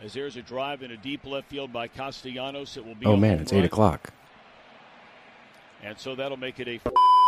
As there's a drive in a deep left field by Castellanos, it will be. Oh man, it's 8 o'clock. And so that'll make it a.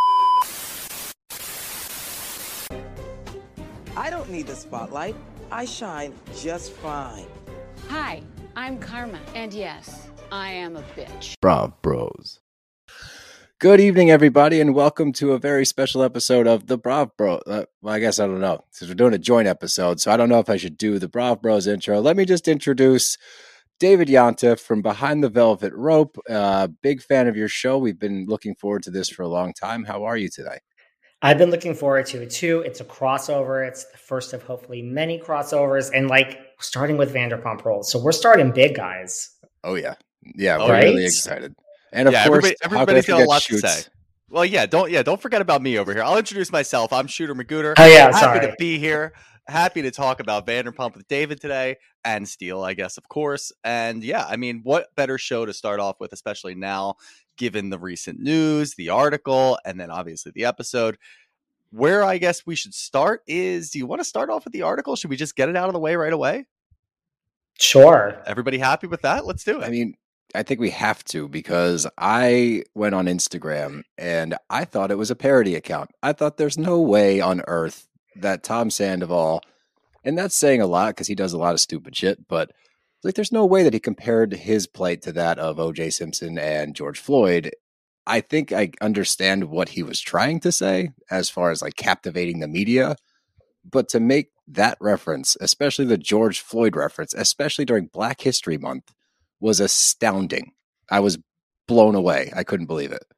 I don't need the spotlight. I shine just fine. Hi, I'm Karma, and yes, I am a bitch. Brav Bros. Good evening, everybody, and welcome to a very special episode of the Brav Bros. Well, I guess I don't know, since we're doing a joint episode, so I don't know if I should do the Brav Bros intro. Let me just introduce David Yontef from Behind the Velvet Rope. Big fan of your show. We've been looking forward to this for a long time. How are you today? I've been looking forward to it too. It's a crossover. It's the first of hopefully many crossovers, and starting with Vanderpump Rules. So we're starting big, guys. Oh yeah, we're really excited. And of course, everybody's got a lot to say. Well, don't forget about me over here. I'll introduce myself. I'm Shooter Magooter. Oh yeah, happy to be here. Happy to talk about Vanderpump with David today and Steele, I guess, of course. And yeah, I mean, what better show to start off with, especially now, given the recent news, the article, and then obviously the episode. Where I guess we should start is, do you want to start off with the article? Should we just get it out of the way right away? Sure. Everybody happy with that? Let's do it. I mean, I think we have to, because I went on Instagram and I thought it was a parody account. I thought there's no way on earth that Tom Sandoval, and that's saying a lot because he does a lot of stupid shit, but there's no way that he compared his plight to that of O.J. Simpson and George Floyd. I think I understand what he was trying to say as far as captivating the media, but to make that reference, especially the George Floyd reference, especially during Black History Month, was astounding. I was blown away. I couldn't believe it.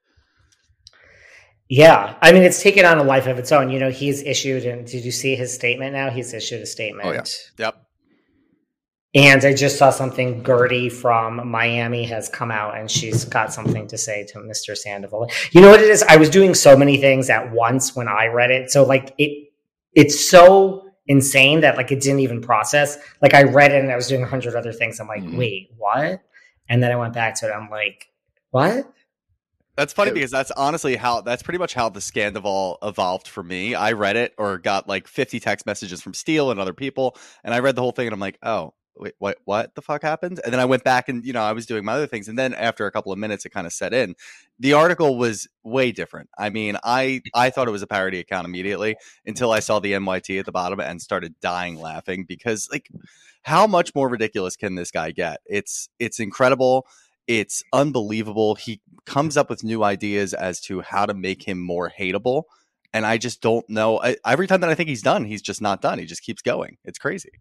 Yeah. I mean, it's taken on a life of its own. You know, he's issued, and did you see his statement now? He's issued a statement. Oh, yeah. Yep. And I just saw something. Gertie from Miami has come out, and she's got something to say to Mr. Sandoval. You know what it is? I was doing so many things at once when I read it. So it's so insane that it didn't even process. I read it and I was doing 100 other things. I'm like, wait, what? And then I went back to it. I'm like, what? That's funny because that's pretty much how the Scandival evolved for me. I read it or got 50 text messages from Steele and other people, and I read the whole thing and I'm like, oh, wait, what the fuck happened? And then I went back and, I was doing my other things. And then after a couple of minutes, it kind of set in. The article was way different. I mean, I thought it was a parody account immediately until I saw the NYT at the bottom and started dying laughing because how much more ridiculous can this guy get? It's incredible. It's unbelievable. He comes up with new ideas as to how to make him more hateable. And I just don't know. Every time that I think he's done, he's just not done. He just keeps going. It's crazy.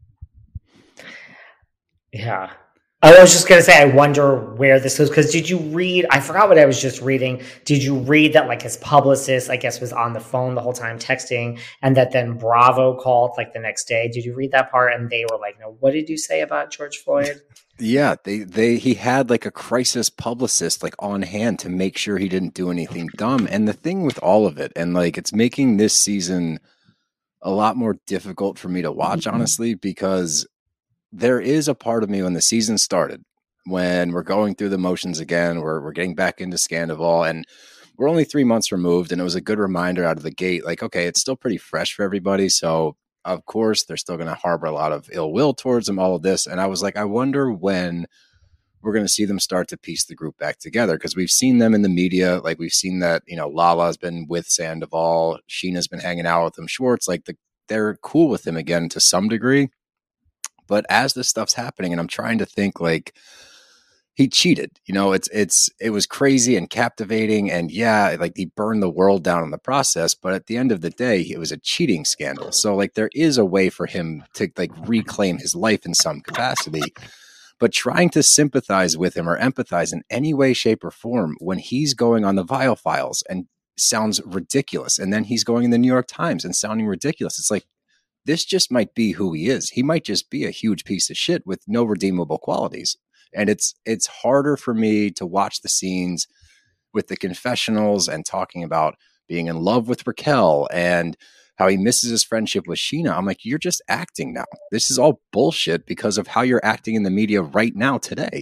Yeah. I was just going to say, I wonder where this goes. Because did you read, I forgot what I was just reading. Did you read that his publicist, I guess, was on the phone the whole time texting, and that then Bravo called the next day? Did you read that part? And they were like, no, what did you say about George Floyd? Yeah, he had a crisis publicist on hand to make sure he didn't do anything dumb. And the thing with all of it, and it's making this season a lot more difficult for me to watch, honestly, because there is a part of me when the season started, when we're going through the motions again, we're getting back into Scandival, and we're only 3 months removed, and it was a good reminder out of the gate, okay, it's still pretty fresh for everybody, so of course they're still going to harbor a lot of ill will towards them, all of this, and I was I wonder when we're going to see them start to piece the group back together, because we've seen them in the media, we've seen that, Lala's been with Sandoval, Sheena's been hanging out with him, Schwartz, they're cool with him again to some degree. But as this stuff's happening, and I'm trying to think, he cheated. It was crazy and captivating, and yeah, he burned the world down in the process. But at the end of the day, it was a cheating scandal. So there is a way for him to reclaim his life in some capacity. But trying to sympathize with him or empathize in any way, shape, or form when he's going on the Viall Files and sounds ridiculous, and then he's going in the New York Times and sounding ridiculous, it's this just might be who he is. He might just be a huge piece of shit with no redeemable qualities. And it's harder for me to watch the scenes with the confessionals and talking about being in love with Raquel and how he misses his friendship with Sheena. I'm like, you're just acting now. This is all bullshit because of how you're acting in the media right now today.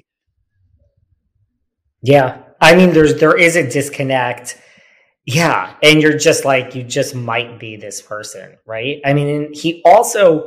Yeah. I mean, there is a disconnect. Yeah. And you're just you just might be this person, right? I mean, he also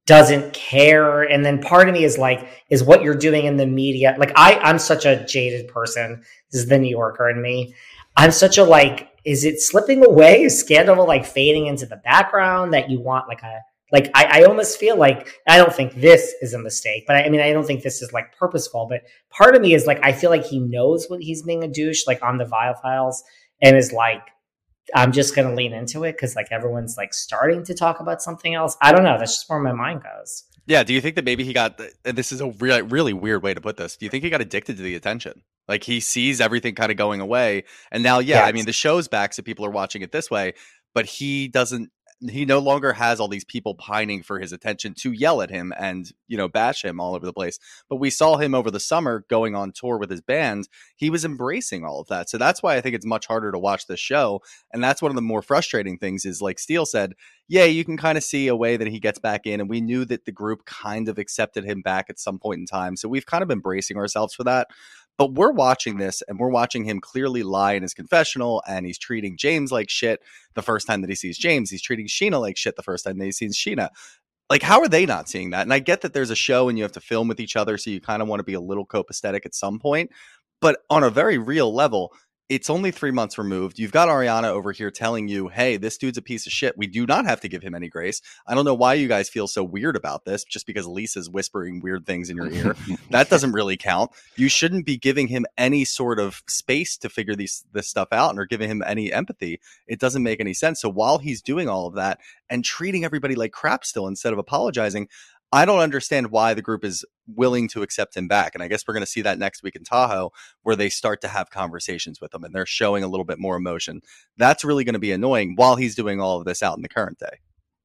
doesn't care. And then part of me is like, is what you're doing in the media. Like I'm such a jaded person. This is the New Yorker in me. I'm such a like, is it slipping away? Is Scandal like fading into the background that you want I almost feel like, I don't think this is a mistake, but I don't think this is like purposeful, but part of me is like, I feel like he knows what he's being a douche, like on the Vile Files, and is like, I'm just going to lean into it because like everyone's like starting to talk about something else. I don't know. That's just where my mind goes. Yeah. Do you think that maybe he got, and this is a really, really weird way to put this. Do you think he got addicted to the attention? Like he sees everything kind of going away. And now, yes. The show's back, so people are watching it this way, but he no longer has all these people pining for his attention to yell at him and, bash him all over the place. But we saw him over the summer going on tour with his band. He was embracing all of that. So that's why I think it's much harder to watch this show. And that's one of the more frustrating things is, like Steele said, yeah, you can kind of see a way that he gets back in. And we knew that the group kind of accepted him back at some point in time. So we've kind of been bracing ourselves for that. But we're watching this and we're watching him clearly lie in his confessional, and he's treating James like shit the first time that he sees James. He's treating Sheena like shit the first time that he sees Sheena. Like, how are they not seeing that? And I get that there's a show and you have to film with each other, so you kind of want to be a little copacetic at some point. But on a very real level, it's only 3 months removed. You've got Ariana over here telling you, hey, this dude's a piece of shit. We do not have to give him any grace. I don't know why you guys feel so weird about this, just because Lisa's whispering weird things in your ear. That doesn't really count. You shouldn't be giving him any sort of space to figure this stuff out or giving him any empathy. It doesn't make any sense. So while he's doing all of that and treating everybody like crap still instead of apologizing, I don't understand why the group is willing to accept him back. And I guess we're going to see that next week in Tahoe, where they start to have conversations with him and they're showing a little bit more emotion. That's really going to be annoying while he's doing all of this out in the current day.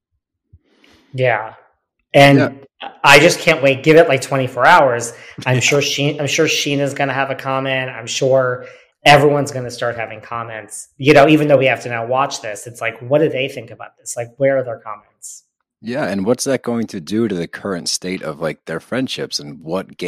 Yeah. And I just can't wait. Give it like 24 hours. I'm sure Sheena's going to have a comment. I'm sure everyone's going to start having comments, even though we have to now watch this. It's like, what do they think about this? Like, where are their comments? Yeah, and what's that going to do to the current state of like their friendships, and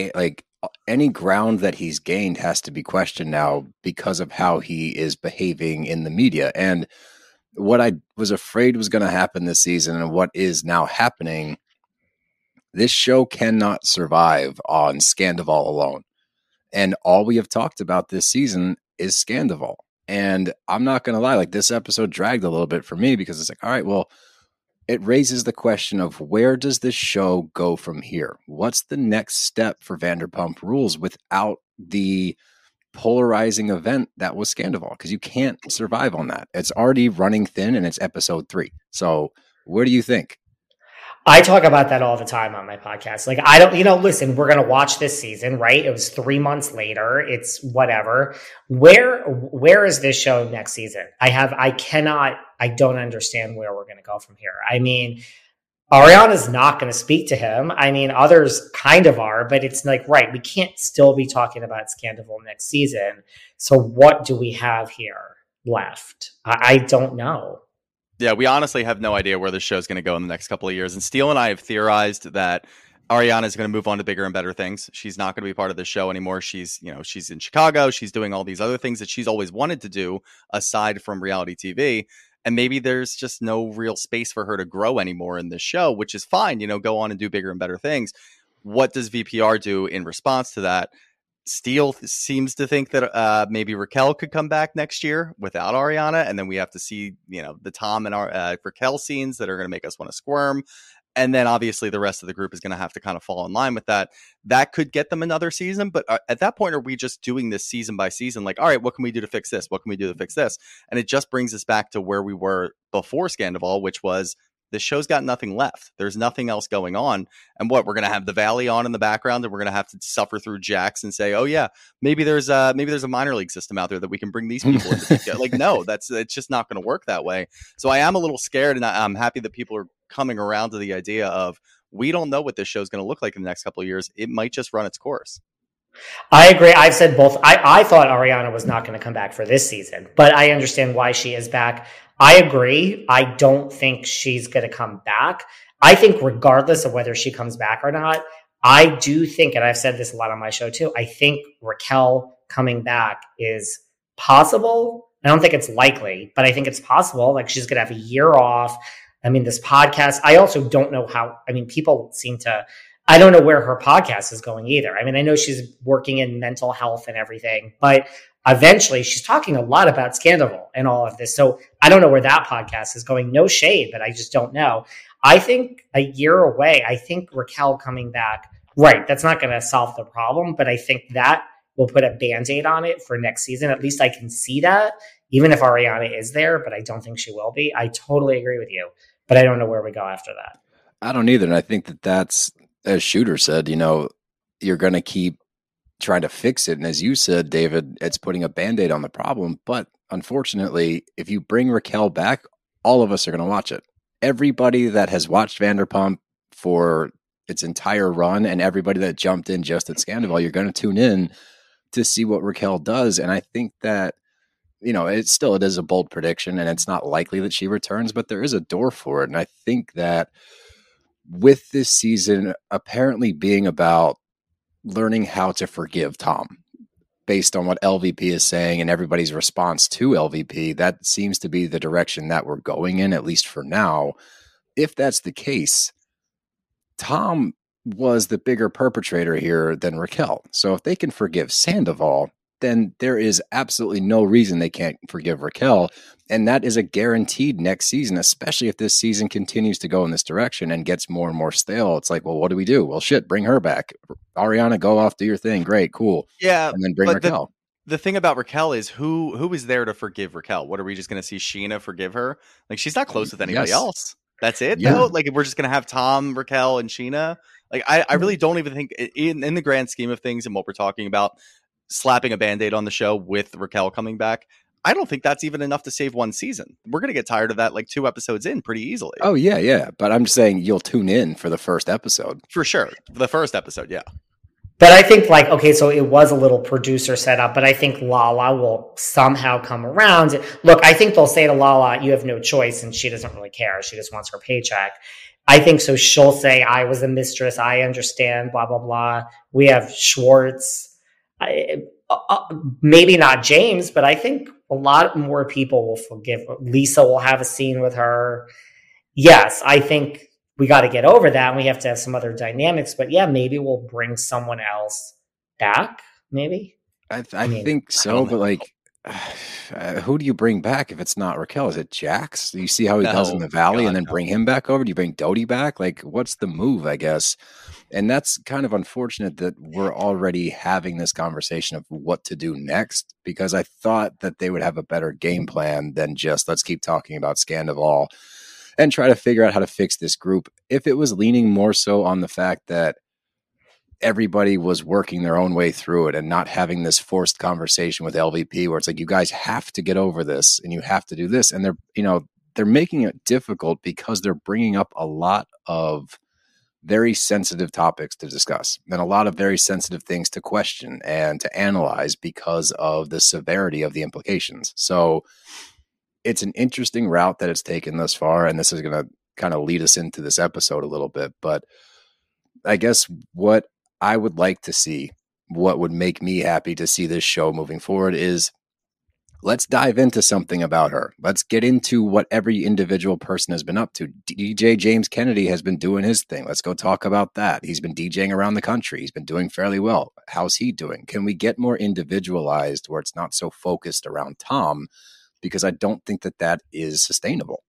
any ground that he's gained has to be questioned now because of how he is behaving in the media. And what I was afraid was going to happen this season and what is now happening, this show cannot survive on Scandival alone. And all we have talked about this season is Scandival. And I'm not going to lie, like this episode dragged a little bit for me because it's like, all right, well, it raises the question of where does this show go from here? What's the next step for Vanderpump Rules without the polarizing event that was Scandival? Because you can't survive on that. It's already running thin and it's episode 3. So what do you think? I talk about that all the time on my podcast. Like, I don't, listen, we're going to watch this season, right? It was 3 months later. It's whatever. Where is this show next season? I don't understand where we're going to go from here. I mean, Ariana's not going to speak to him. I mean, others kind of are, but it's like, right, we can't still be talking about Scandival next season. So what do we have here left? I don't know. Yeah, we honestly have no idea where this show is going to go in the next couple of years. And Steele and I have theorized that Ariana is going to move on to bigger and better things. She's not going to be part of the show anymore. She's in Chicago. She's doing all these other things that she's always wanted to do aside from reality TV. And maybe there's just no real space for her to grow anymore in this show, which is fine. Go on and do bigger and better things. What does VPR do in response to that? Steele seems to think that maybe Raquel could come back next year without Ariana. And then we have to see, the Tom and Raquel scenes that are going to make us want to squirm. And then obviously the rest of the group is going to have to kind of fall in line with that. That could get them another season. But at that point, are we just doing this season by season? Like, all right, what can we do to fix this? What can we do to fix this? And it just brings us back to where we were before Scandival, which was the show's got nothing left. There's nothing else going on. And we're going to have the Valley on in the background, and we're going to have to suffer through Jax and say, oh yeah, maybe there's a minor league system out there that we can bring these people into. Like, no, it's just not going to work that way. So I am a little scared, and I'm happy that people are coming around to the idea of, we don't know what this show is going to look like in the next couple of years. It might just run its course. I agree. I've said both. I thought Ariana was not going to come back for this season, but I understand why she is back. I agree. I don't think she's going to come back. I think regardless of whether she comes back or not, I do think, and I've said this a lot on my show too, I think Raquel coming back is possible. I don't think it's likely, but I think it's possible. Like, she's going to have a year off. I mean, this podcast, I also don't know how, I mean, people seem to, I don't know where her podcast is going either. I mean, I know she's working in mental health and everything, but eventually she's talking a lot about Scandal and all of this. So I don't know where that podcast is going. No shade, but I just don't know. I think a year away, I think Raquel coming back, right, that's not going to solve the problem, but I think that will put a Band-Aid on it for next season. At least I can see that, even if Ariana is there, but I don't think she will be. I totally agree with you, but I don't know where we go after that. I don't either. And I think that that's, as Shooter said, you're going to keep trying to fix it. And as you said, David, it's putting a Band-Aid on the problem. But unfortunately, if you bring Raquel back, all of us are going to watch it. Everybody that has watched Vanderpump for its entire run and everybody that jumped in just at Scandival, you're going to tune in to see what Raquel does. And I think that, it is a bold prediction and it's not likely that she returns, but there is a door for it. And I think that with this season apparently being about learning how to forgive Tom based on what LVP is saying and everybody's response to LVP, that seems to be the direction that we're going in, at least for now. If that's the case, Tom was the bigger perpetrator here than Raquel. So if they can forgive Sandoval, then there is absolutely no reason they can't forgive Raquel. And that is a guaranteed next season, especially if this season continues to go in this direction and gets more and more stale. It's like, well, what do we do? Well, shit, bring her back. Ariana, go off, do your thing. Great, cool. Yeah. And then bring Raquel. The thing about Raquel is who is there to forgive Raquel? What, are we just going to see Sheena forgive her? Like, she's not close with anybody else. That's it, though? Like, if we're just going to have Tom, Raquel, and Sheena? Like, I really don't even think, in the grand scheme of things and what we're talking about, slapping a Band-Aid on the show with Raquel coming back, I don't think that's even enough to save one season. We're going to get tired of that like 2 episodes in pretty easily. Oh, yeah. But I'm just saying you'll tune in for the first episode. For sure. The first episode, yeah. But I think so it was a little producer setup, but I think Lala will somehow come around. Look, I think they'll say to Lala, you have no choice, and she doesn't really care. She just wants her paycheck. I think so. She'll say, I was a mistress. I understand, blah, blah, blah. We have Schwartz. Maybe not James, but I think a lot more people will forgive. Lisa will have a scene with her. Yes, I think we got to get over that, and we have to have some other dynamics. But yeah, maybe we'll bring someone else back. Maybe I think so. But who do you bring back if it's not Raquel? Is it Jax? Do you see how he does in the Valley, and then bring him back over? Do you bring Dodie back? Like, what's the move? I guess. And that's kind of unfortunate that we're already having this conversation of what to do next, because I thought that they would have a better game plan than just let's keep talking about Scandival and try to figure out how to fix this group. If it was leaning more so on the fact that everybody was working their own way through it and not having this forced conversation with LVP where it's like, you guys have to get over this and you have to do this. And they're making it difficult because they're bringing up a lot of very sensitive topics to discuss and a lot of very sensitive things to question and to analyze because of the severity of the implications. So it's an interesting route that it's taken thus far. And this is going to kind of lead us into this episode a little bit, but I guess what I would like to see, what would make me happy to see this show moving forward is let's dive into something about her. Let's get into what every individual person has been up to. DJ James Kennedy has been doing his thing. Let's go talk about that. He's been DJing around the country. He's been doing fairly well. How's he doing? Can we get more individualized where it's not so focused around Tom? Because I don't think that is sustainable.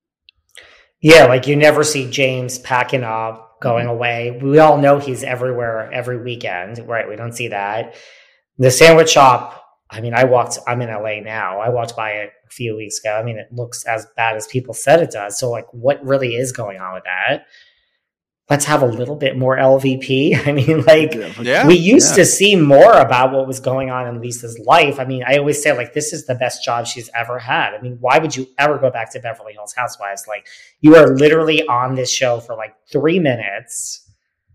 Yeah, like you never see James packing up, going away. We all know he's everywhere every weekend, right? We don't see that. The sandwich shop, I'm in LA now. I walked by it a few weeks ago. I mean, it looks as bad as people said it does. So like, what really is going on with that? Let's have a little bit more LVP. I mean, we used to see more about what was going on in Lisa's life. I mean, I always say like, this is the best job she's ever had. I mean, why would you ever go back to Beverly Hills Housewives? Like, you are literally on this show for like 3 minutes,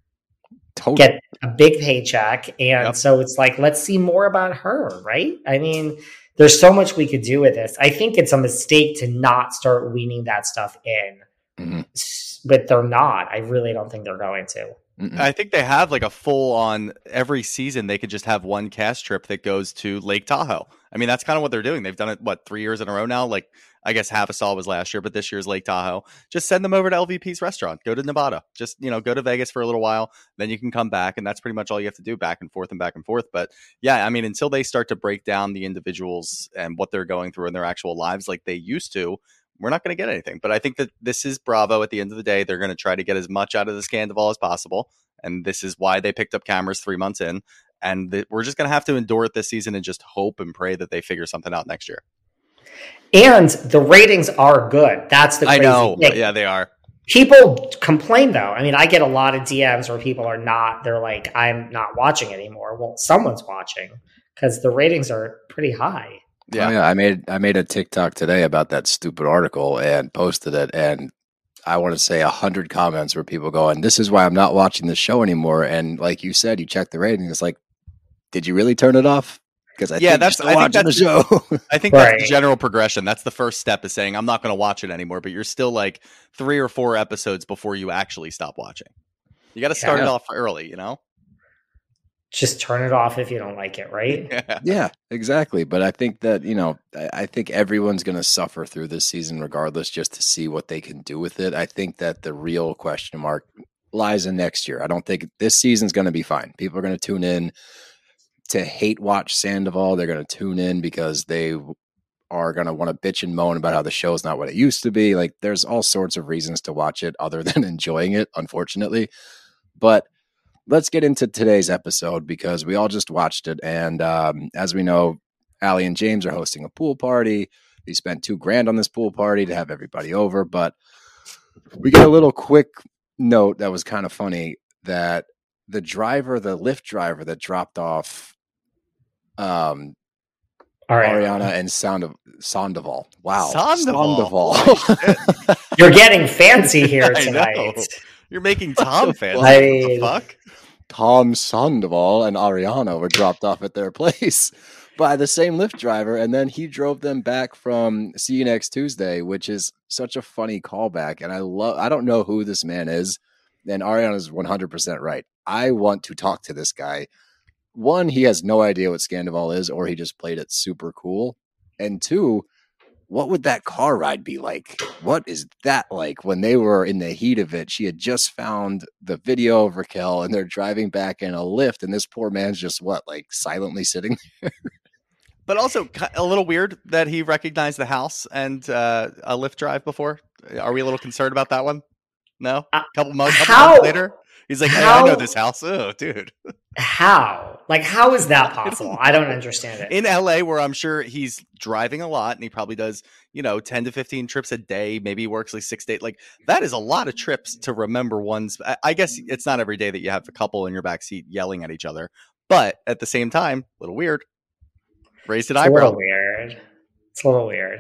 get a big paycheck. And so it's like, let's see more about her, right? I mean, there's so much we could do with this. I think it's a mistake to not start weaning that stuff in. Mm-hmm. But they're not. I really don't think they're going to. I think they have like a full on every season. They could just have one cast trip that goes to Lake Tahoe. I mean, that's kind of what they're doing. They've done it, 3 years in a row now? Like, I guess Havasaw was last year, but this year's Lake Tahoe. Just send them over to LVP's restaurant. Go to Nevada. Just, go to Vegas for a little while. Then you can come back. And that's pretty much all you have to do, back and forth and back and forth. But yeah, I mean, until they start to break down the individuals and what they're going through in their actual lives like they used to, we're not going to get anything. But I think that this is Bravo at the end of the day. They're going to try to get as much out of the Scandival as possible. And this is why they picked up cameras 3 months in. And we're just going to have to endure it this season and just hope and pray that they figure something out next year. And the ratings are good. That's the crazy thing. Yeah, they are. People complain, though. I mean, I get a lot of DMs where people are not, they're like, I'm not watching anymore. Well, someone's watching because the ratings are pretty high. Yeah. Oh, yeah. I made a TikTok today about that stupid article and posted it. And I want to say 100 comments where people going, this is why I'm not watching this show anymore. And like you said, you check the rating. It's like, did you really turn it off? Because I think that's the show. I think that's the general progression. That's the first step, is saying, I'm not going to watch it anymore, but you're still like 3 or 4 episodes before you actually stop watching. You got to start it off early, Just turn it off if you don't like it, right? Yeah, exactly. But I think that, I think everyone's going to suffer through this season regardless, just to see what they can do with it. I think that the real question mark lies in next year. I don't think this season's going to be fine. People are going to tune in to hate watch Sandoval. They're going to tune in because they are going to want to bitch and moan about how the show's not what it used to be. Like, there's all sorts of reasons to watch it other than enjoying it, unfortunately. But let's get into today's episode because we all just watched it. And as we know, Allie and James are hosting a pool party. They spent $2,000 on this pool party to have everybody over. But we get a little quick note that was kind of funny that the Lyft driver that dropped off Ariana and Sandoval. Wow. Sandoval. You're getting fancy here tonight. You're making Tom fancy. What the fuck? Tom Sandoval and Ariana were dropped off at their place by the same Lyft driver, and then he drove them back from See You Next Tuesday, which is such a funny callback. And I don't know who this man is, and Ariana's 100% right. I want to talk to this guy. One, he has no idea what Scandival is, or he just played it super cool. And two, what would that car ride be like? What is that like when they were in the heat of it? She had just found the video of Raquel and they're driving back in a Lyft, and this poor man's just silently sitting there. But also a little weird that he recognized the house and a Lyft drive before. Are we a little concerned about that one? No? A couple months later? He's like, hey, I know this house. Oh, dude. How? How is that possible? I don't understand it. In LA, where I'm sure he's driving a lot and he probably does, 10 to 15 trips a day. Maybe he works 6 days. That is a lot of trips to remember one's. I guess it's not every day that you have a couple in your backseat yelling at each other. But at the same time, a little weird. Raised an eyebrow. It's a little weird.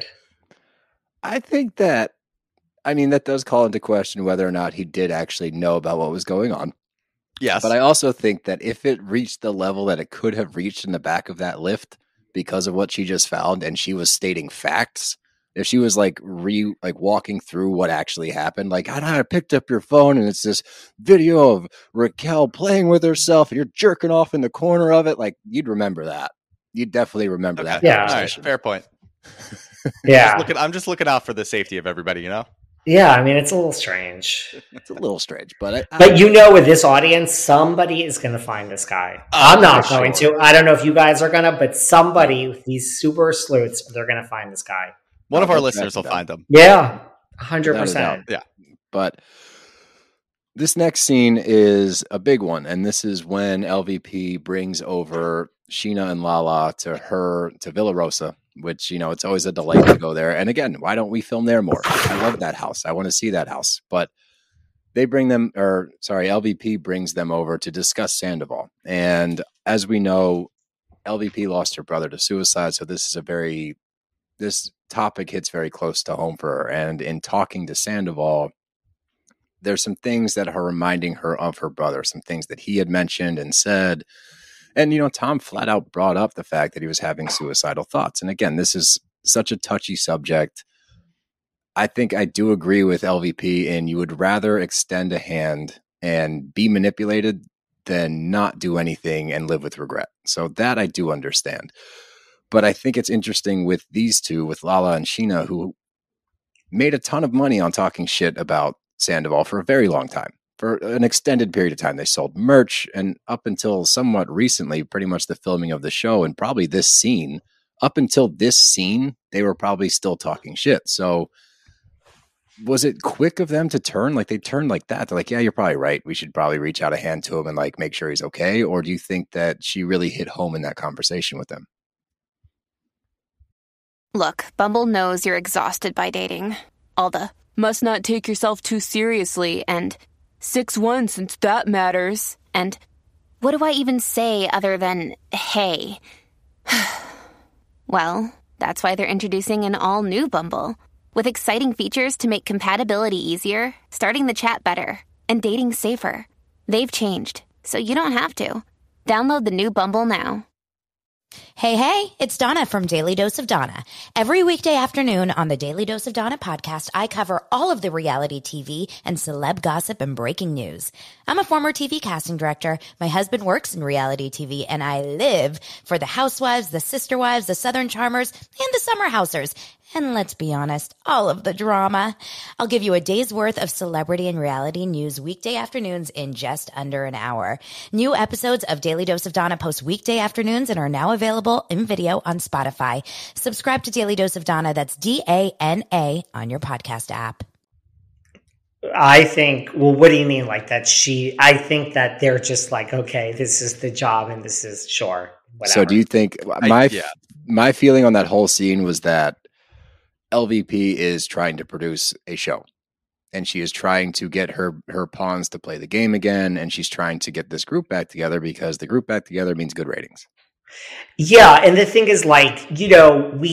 I think that, that does call into question whether or not he did actually know about what was going on. Yes. But I also think that if it reached the level that it could have reached in the back of that Lyft because of what she just found, and she was stating facts, if she was walking through what actually happened, I picked up your phone and it's this video of Raquel playing with herself and you're jerking off in the corner of it, you'd remember that. You'd definitely remember that. Yeah. All right, fair point. Yeah. I'm just looking out for the safety of everybody, Yeah, it's a little strange. It's a little strange, but with this audience, somebody is going to find this guy. I'm not going to. I don't know if you guys are going to, but somebody, these super sleuths, they're going to find this guy. One of our listeners will find them. Yeah, 100%. Yeah. But this next scene is a big one, and this is when LVP brings over Sheena and Lala to Villa Rosa, which, it's always a delight to go there. And again, why don't we film there more? I love that house. I want to see that house. But LVP brings them over to discuss Sandoval. And as we know, LVP lost her brother to suicide. So this topic hits very close to home for her. And in talking to Sandoval, there's some things that are reminding her of her brother, some things that he had mentioned and said. And, Tom flat out brought up the fact that he was having suicidal thoughts. And again, this is such a touchy subject. I think I do agree with LVP, and you would rather extend a hand and be manipulated than not do anything and live with regret. So that I do understand. But I think it's interesting with these two, with Lala and Sheena, who made a ton of money on talking shit about Sandoval for a very long time. For an extended period of time, they sold merch, and up until somewhat recently, pretty much the filming of the show and probably this scene, up until this scene, they were probably still talking shit. So was it quick of them to turn? Like they turned like that. They're like, yeah, you're probably right. We should probably reach out a hand to him and like make sure he's okay. Or do you think that she really hit home in that conversation with them? Look, Bumble knows you're exhausted by dating. All the must not take yourself too seriously and 6'1" since that matters. And what do I even say other than hey? Well, that's why they're introducing an all-new Bumble. With exciting features to make compatibility easier, starting the chat better, and dating safer. They've changed, so you don't have to. Download the new Bumble now. Hey, it's Donna from Daily Dose of Donna. Every weekday afternoon on the Daily Dose of Donna podcast, I cover all of the reality TV and celeb gossip and breaking news. I'm a former TV casting director. My husband works in reality TV, and I live for the Housewives, the Sister Wives, the Southern Charmers, and the Summer Housers. And let's be honest, all of the drama. I'll give you a day's worth of celebrity and reality news weekday afternoons in just under an hour. New episodes of Daily Dose of Donna post weekday afternoons and are now available in video on Spotify. Subscribe to Daily Dose of Donna, that's DANA, on your podcast app. I think, well, what do you mean like that? I think that they're just like, okay, this is the job and this is sure, whatever. So do you think, my feeling on that whole scene was that LVP is trying to produce a show, and she is trying to get her pawns to play the game again, and she's trying to get this group back together because the group back together means good ratings. Yeah, and the thing is, like, you know, we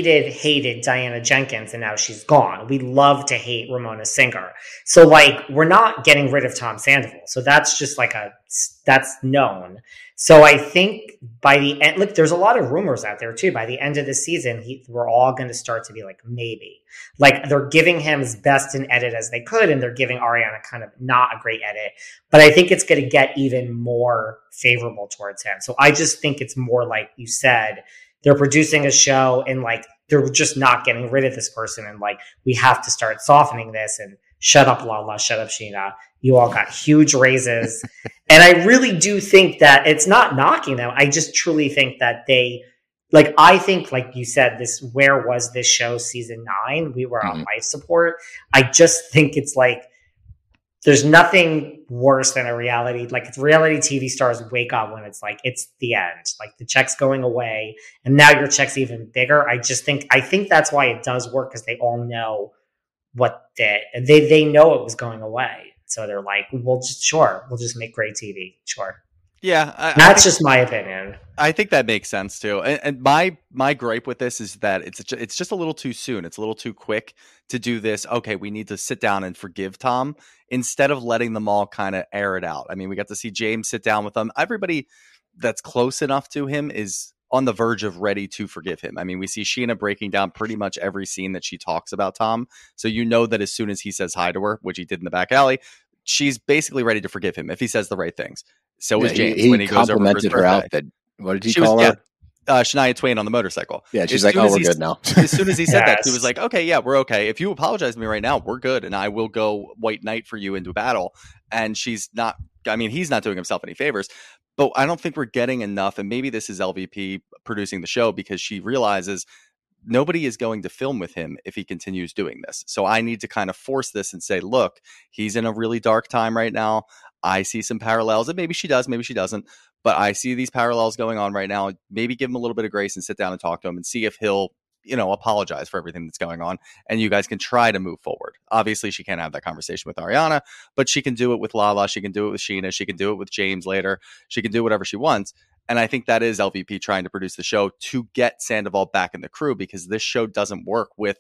hated Diana Jenkins, and now she's gone. We love to hate Ramona Singer. So, like, we're not getting rid of Tom Sandoval. So that's just like that's known. So I think by the end, look, there's a lot of rumors out there too. By the end of the season, we're all going to start to be like, maybe. Like, they're giving him as best an edit as they could, and they're giving Ariana kind of not a great edit. But I think it's going to get even more favorable towards him. So I just think it's more like you said, they're producing a show and like they're just not getting rid of this person, and like we have to start softening this and shut up Lala, shut up Sheena. You all got huge raises. And I really do think that it's not knocking them. I just truly think that they, like, I think, like you said, this, where was this show season 9? We were on life support. I just think it's like, there's nothing worse than a reality, like it's reality TV stars wake up when it's like, it's the end, like the check's going away and now your check's even bigger. I think that's why it does work, because they all know what they know it was going away. So they're like, we'll just make great TV. Sure. Yeah. That's just my opinion. I think that makes sense too. And my gripe with this is that it's just a little too soon. It's a little too quick to do this. Okay, we need to sit down and forgive Tom instead of letting them all kind of air it out. I mean, we got to see James sit down with them. Everybody that's close enough to him is on the verge of ready to forgive him. I mean, we see Sheena breaking down pretty much every scene that she talks about Tom. So you know that as soon as he says hi to her, which he did in the back alley, she's basically ready to forgive him if he says the right things. So was James when he goes over for his birthday. Her outfit. What did he call her? Shania Twain on the motorcycle. Yeah, she's like, oh, we're good now. As soon as he said that, he was like, okay, yeah, we're okay. If you apologize to me right now, we're good. And I will go White Knight for you into battle. And she's not, I mean, he's not doing himself any favors. But I don't think we're getting enough. And maybe this is LVP producing the show because she realizes nobody is going to film with him if he continues doing this. So I need to kind of force this and say, look, he's in a really dark time right now. I see some parallels, and maybe she does, maybe she doesn't, but I see these parallels going on right now. Maybe give him a little bit of grace and sit down and talk to him and see if he'll, apologize for everything that's going on, and you guys can try to move forward. Obviously, she can't have that conversation with Ariana, but she can do it with Lala. She can do it with Sheena. She can do it with James later. She can do whatever she wants. And I think that is LVP trying to produce the show to get Sandoval back in the crew, because this show doesn't work with,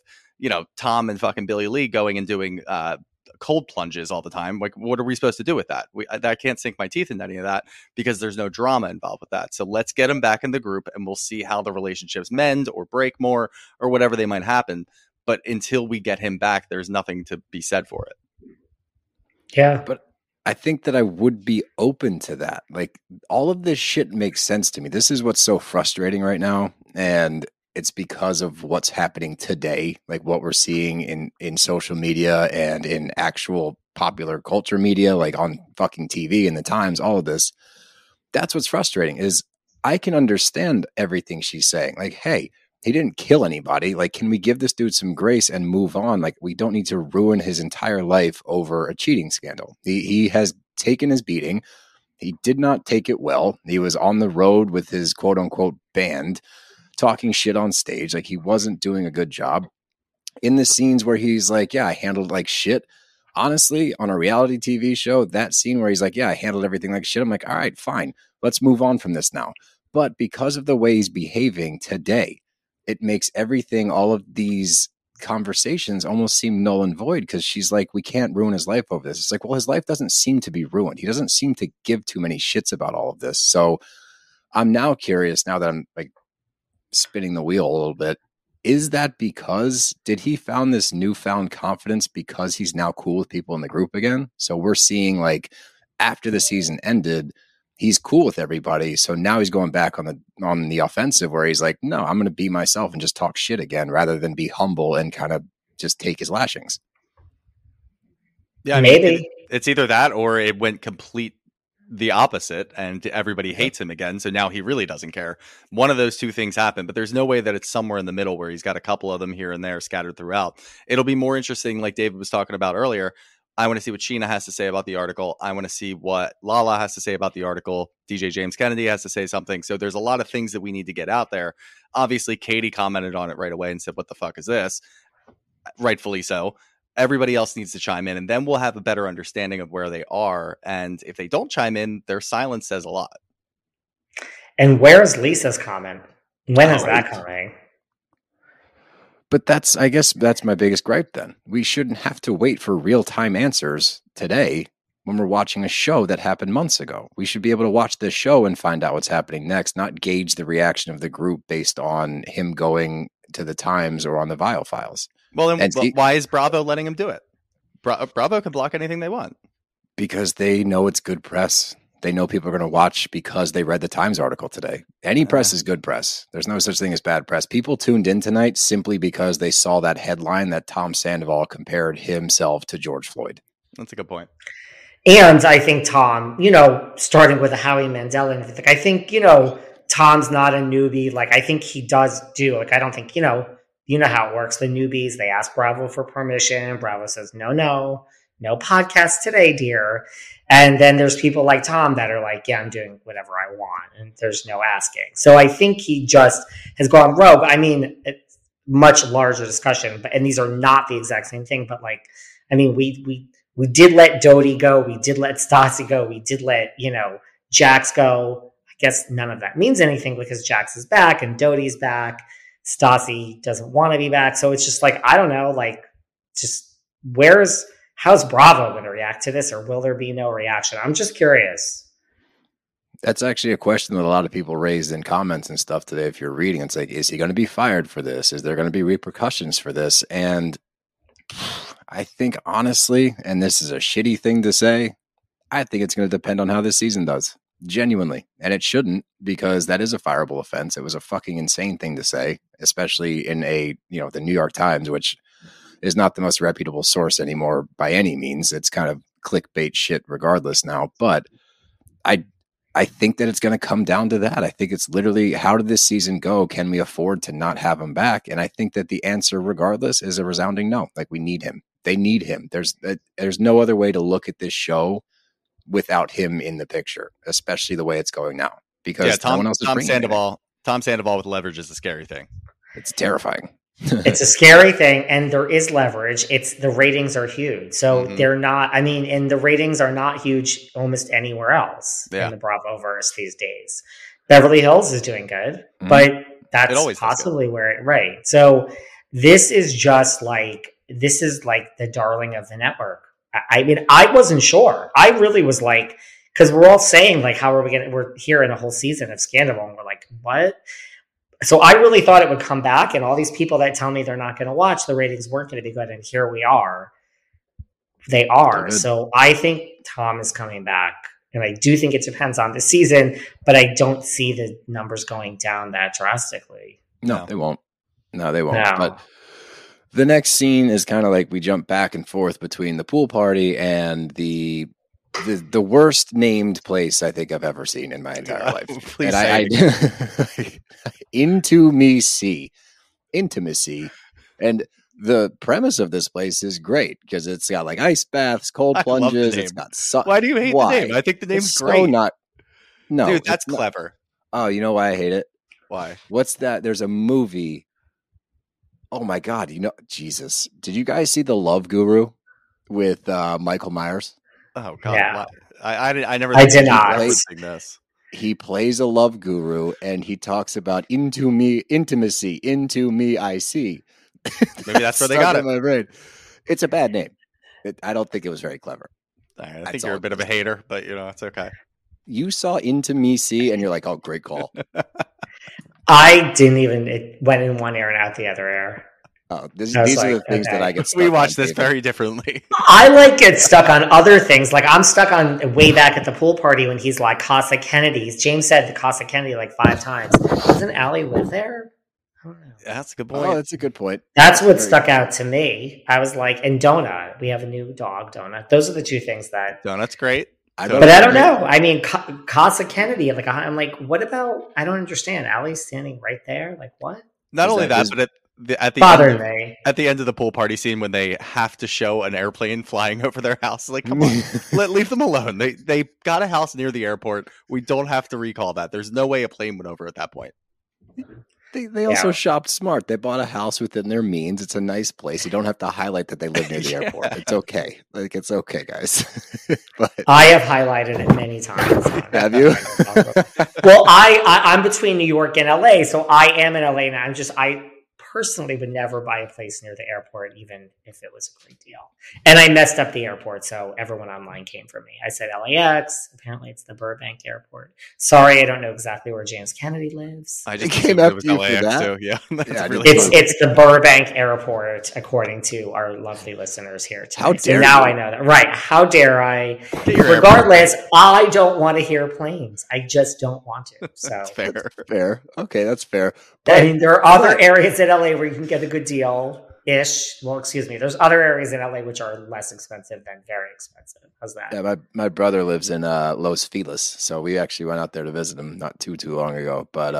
Tom and fucking Billy Lee going and doing cold plunges all the time. Like, what are we supposed to do with that? I can't sink my teeth into any of that because there's no drama involved with that. So let's get them back in the group and we'll see how the relationships mend or break more or whatever they might happen. But until we get him back, there's nothing to be said for it. Yeah. But I think that I would be open to that. Like, all of this shit makes sense to me. This is what's so frustrating right now. And it's because of what's happening today, like what we're seeing in social media and in actual popular culture media, like on fucking TV and the Times, all of this. That's what's frustrating is I can understand everything she's saying. Like, hey, he didn't kill anybody. Like, can we give this dude some grace and move on? Like, we don't need to ruin his entire life over a cheating scandal. He has taken his beating. He did not take it well. He was on the road with his quote unquote band, talking shit on stage. Like, he wasn't doing a good job. In the scenes where he's like, yeah, I handled like shit. Honestly, on a reality TV show, that scene where he's like, yeah, I handled everything like shit. I'm like, all right, fine. Let's move on from this now. But because of the way he's behaving today, it makes everything, all of these conversations almost seem null and void because she's like, we can't ruin his life over this. It's like, well, his life doesn't seem to be ruined. He doesn't seem to give too many shits about all of this. So I'm now curious, now that I'm like spinning the wheel a little bit, is that because did he found this newfound confidence because he's now cool with people in the group again? So we're seeing like after the season ended, he's cool with everybody. So now he's going back on the offensive where he's like, no, I'm going to be myself and just talk shit again rather than be humble and kind of just take his lashings. Yeah, I mean, maybe it's either that or it went complete the opposite and everybody hates him again. So now he really doesn't care. One of those two things happen, but there's no way that it's somewhere in the middle where he's got a couple of them here and there scattered throughout. It'll be more interesting, like David was talking about earlier. I want to see what Sheena has to say about the article. I want to see what Lala has to say about the article. DJ James Kennedy has to say something. So there's a lot of things that we need to get out there. Obviously, Katie commented on it right away and said, what the fuck is this? Rightfully so. Everybody else needs to chime in, and then we'll have a better understanding of where they are. And if they don't chime in, their silence says a lot. And where's Lisa's comment? When is that coming? But I guess that's my biggest gripe then. We shouldn't have to wait for real-time answers today when we're watching a show that happened months ago. We should be able to watch this show and find out what's happening next, not gauge the reaction of the group based on him going to the Times or on the Viall files. Well, then why is Bravo letting him do it? Bravo can block anything they want. Because they know it's good press. They know people are going to watch because they read the Times article today. Any press is good press. There's no such thing as bad press. People tuned in tonight simply because they saw that headline that Tom Sandoval compared himself to George Floyd. That's a good point. And I think Tom, starting with the Howie Mandel and everything, I think, Tom's not a newbie. Like, I think he does do, I don't think, you know how it works. The newbies, they ask Bravo for permission. Bravo says, no podcast today, dear. And then there's people like Tom that are like, yeah, I'm doing whatever I want. And there's no asking. So I think he just has gone rogue. I mean, it's much larger discussion, and these are not the exact same thing. But we did let Dodie go. We did let Stassi go. We did let, Jax go. I guess none of that means anything because Jax is back and Dodie's back. Stassi doesn't want to be back. So it's just I don't know, how's Bravo going to react to this, or will there be no reaction? I'm just curious. That's actually a question that a lot of people raised in comments and stuff today. If you're reading, it's like, is he going to be fired for this? Is there going to be repercussions for this? And I think honestly, and this is a shitty thing to say, I think it's going to depend on how this season does. Genuinely. And it shouldn't, because that is a fireable offense. It was a fucking insane thing to say, especially in the New York Times, which is not the most reputable source anymore by any means. It's kind of clickbait shit regardless now. But I think that it's going to come down to that. I think it's literally, how did this season go? Can we afford to not have him back? And I think that the answer regardless is a resounding no. We need him. They need him. There's no other way to look at this show without him in the picture, especially the way it's going now. Because no one else is bringing Tom Sandoval with leverage is a scary thing. It's terrifying. It's a scary thing, and there is leverage. The ratings are huge. So they're not, and the ratings are not huge almost anywhere else in the Bravoverse these days. Beverly Hills is doing good, but that's possibly right. So this is just the darling of the network. I wasn't sure. I really was because we're all saying how are we we're here in a whole season of Scandal, and we're like, what? So I really thought it would come back, and all these people that tell me they're not going to watch, the ratings weren't going to be good, and here we are. They are. So I think Tom is coming back. And I do think it depends on the season, but I don't see the numbers going down that drastically. No, they won't. No, they won't. No. But the next scene is kind of like we jump back and forth between the pool party and the worst named place I think I've ever seen in my entire life. Please and say Intimacy. And the premise of this place is great because it's got like ice baths, cold plunges. It's got Why do you hate the name? I think the name's great. No, dude, that's clever. Oh, you know why I hate it? Why? What's that? There's a movie. Oh my God! Jesus! Did you guys see The Love Guru with Michael Myers? Oh God! Yeah. I never. I did not. This. He plays a love guru, and he talks about intimacy. Into me, I see. Maybe that's where they got it. In my brain. It's a bad name. I don't think it was very clever. I think you're a bit of a hater, but it's okay. You saw Into Me See, and you're like, oh, great call. I didn't even. It went in one ear and out the other ear. Oh, these are the things that I get stuck We watch on, this very differently. I get stuck on other things. Like I'm stuck on way back at the pool party when he's like Casa Kennedy. James said Casa Kennedy like 5 times. Doesn't Allie live there? I don't know. Yeah, that's a good point. Oh, that's a good point. That's what stuck out to me. I was like, and Donut. We have a new dog, Donut. Those are the 2 things that. Donut's great. But I don't know. I mean, Casa Kennedy. Like I'm like, what about? I don't understand. Allie's standing right there. Like what? Not only that, but at the end of the pool party scene when they have to show an airplane flying over their house, like come on, leave them alone. They got a house near the airport. We don't have to recall that. There's no way a plane went over at that point. They also shopped smart. They bought a house within their means. It's a nice place. You don't have to highlight that they live near the airport. It's okay. Like it's okay, guys. But I have highlighted it many times. Have you? Well, I'm between New York and LA, so I am in LA now. I personally would never buy a place near the airport, even if it was a great deal. And I messed up the airport, so everyone online came for me. I said LAX. Apparently, it's the Burbank Airport. Sorry, I don't know exactly where James Kennedy lives. I just came after you for that. Too. Yeah, it's the Burbank Airport, according to our lovely listeners here tonight. How dare so now you? I know that. Right? How dare I? Regardless, I don't want to hear planes. I just don't want to. So that's fair. Fair. Okay, that's fair. I mean, there are other areas in LA where you can get a good deal-ish. Well, excuse me. There's other areas in LA which are less expensive than very expensive. How's that? Yeah, my brother lives in Los Feliz, so we actually went out there to visit him not too long ago. But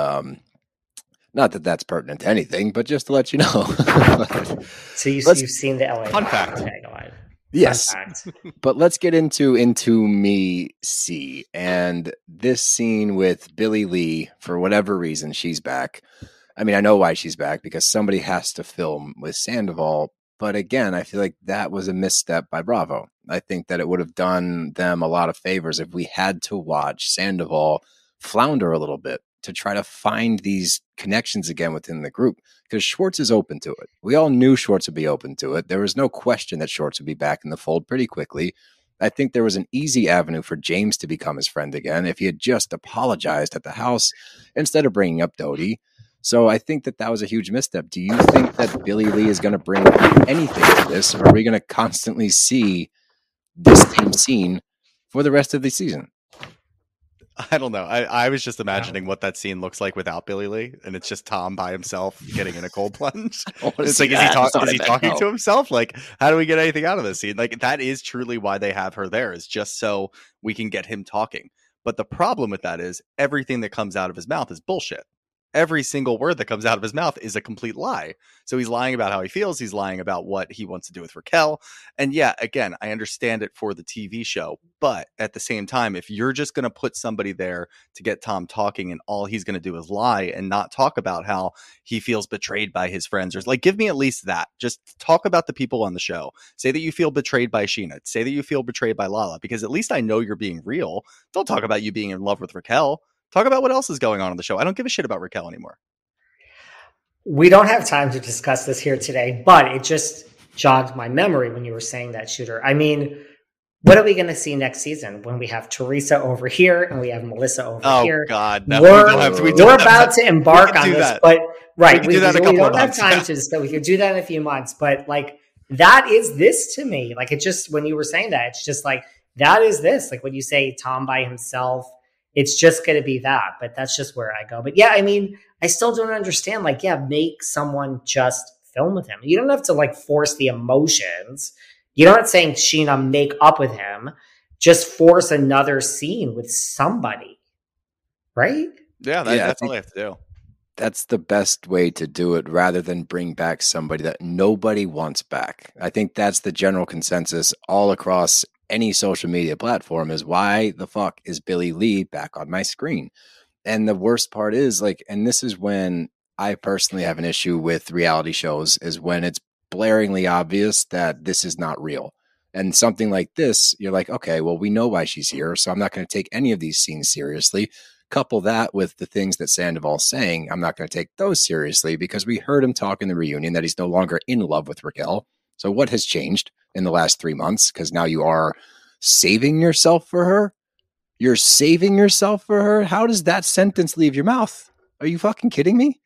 not that that's pertinent to anything, but just to let you know. So you've seen the LA fun fact. tagline. Yes, but let's get into Me See and this scene with Billie Lee. For whatever reason, she's back. I mean, I know why she's back because somebody has to film with Sandoval. But again, I feel like that was a misstep by Bravo. I think that it would have done them a lot of favors if we had to watch Sandoval flounder a little bit to try to find these connections again within the group, because Schwartz is open to it. We all knew Schwartz would be open to it. There was no question that Schwartz would be back in the fold pretty quickly. I think there was an easy avenue for James to become his friend again if he had just apologized at the house instead of bringing up Dodie. So I think that was a huge misstep. Do you think that Billie Lee is going to bring anything to this, or are we going to constantly see this same scene for the rest of the season? I don't know. I was just imagining what that scene looks like without Billie Lee, and it's just Tom by himself getting in a cold plunge. It's like, is he talking to himself? Like, how do we get anything out of this scene? Like, that is truly why they have her there, is just so we can get him talking. But the problem with that is everything that comes out of his mouth is bullshit. Every single word that comes out of his mouth is a complete lie. So he's lying about how he feels. He's lying about what he wants to do with Raquel. And yeah, again, I understand it for the TV show. But at the same time, if you're just going to put somebody there to get Tom talking and all he's going to do is lie and not talk about how he feels betrayed by his friends, or like, give me at least that. Just talk about the people on the show. Say that you feel betrayed by Sheena. Say that you feel betrayed by Lala, because at least I know you're being real. Don't talk about you being in love with Raquel. Talk about what else is going on the show. I don't give a shit about Raquel anymore. We don't have time to discuss this here today, but it just jogged my memory when you were saying that, Shooter. I mean, what are we going to see next season when we have Teresa over here and we have Melissa over here? Oh, God. No, we're about to embark on this, but right. We can do that in a couple of months. We don't have time to discuss. We could do that in a few months, but like, that is this to me. Like, it just, when you were saying that, it's just like, that is this. Like when you say Tom by himself, it's just going to be that. But that's just where I go. But yeah, I mean, I still don't understand. Like, yeah, make someone just film with him. You don't have to like force the emotions. You're not saying Sheena make up with him. Just force another scene with somebody. Right? Yeah, that's all they have to do. That's the best way to do it rather than bring back somebody that nobody wants back. I think that's the general consensus all across any social media platform is why the fuck is Billy Lee back on my screen? And the worst part is like, and this is when I personally have an issue with reality shows is when it's blaringly obvious that this is not real. And something like this, you're like, okay, well, we know why she's here. So I'm not going to take any of these scenes seriously. Couple that with the things that Sandoval's saying, I'm not going to take those seriously because we heard him talk in the reunion that he's no longer in love with Raquel. So what has changed in the last 3 months? Because now you are saving yourself for her. You're saving yourself for her. How does that sentence leave your mouth? Are you fucking kidding me?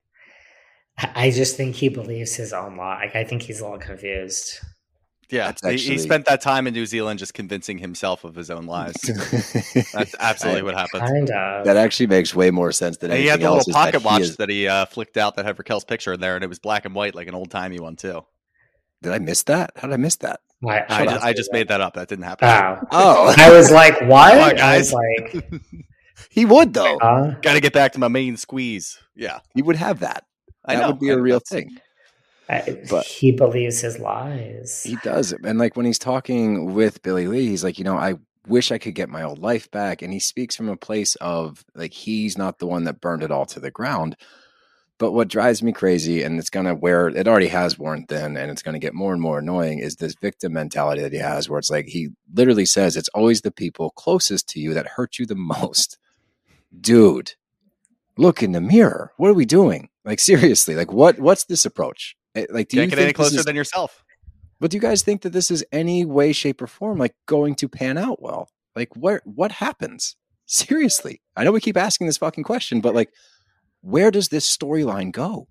I just think he believes his own lie. Like, I think he's a little confused. Yeah, he spent that time in New Zealand just convincing himself of his own lies. That's absolutely what happened. Kind of. That actually makes way more sense than anything else. He had the little pocket watch that he flicked out that had Raquel's picture in there, and it was black and white like an old-timey one, too. Did I miss that? How did I miss that? I just made that up. That didn't happen. Oh. I was like, what? Come on, guys. I was like, he would, though. Got to get back to my main squeeze. Yeah. He would have that. That would be a real thing. But he believes his lies. He does. And like when he's talking with Billy Lee, he's like, I wish I could get my old life back. And he speaks from a place of like, he's not the one that burned it all to the ground. But what drives me crazy, and it's going to wear, it already has worn thin, and it's going to get more and more annoying, is this victim mentality that he has where it's like, he literally says, it's always the people closest to you that hurt you the most. Dude, look in the mirror. What are we doing? Like, seriously, like what's this approach? Like, do you can't get any closer than yourself? But do you guys think that this is any way, shape, or form like going to pan out well? Like, what happens? Seriously, I know we keep asking this fucking question, but like, where does this storyline go?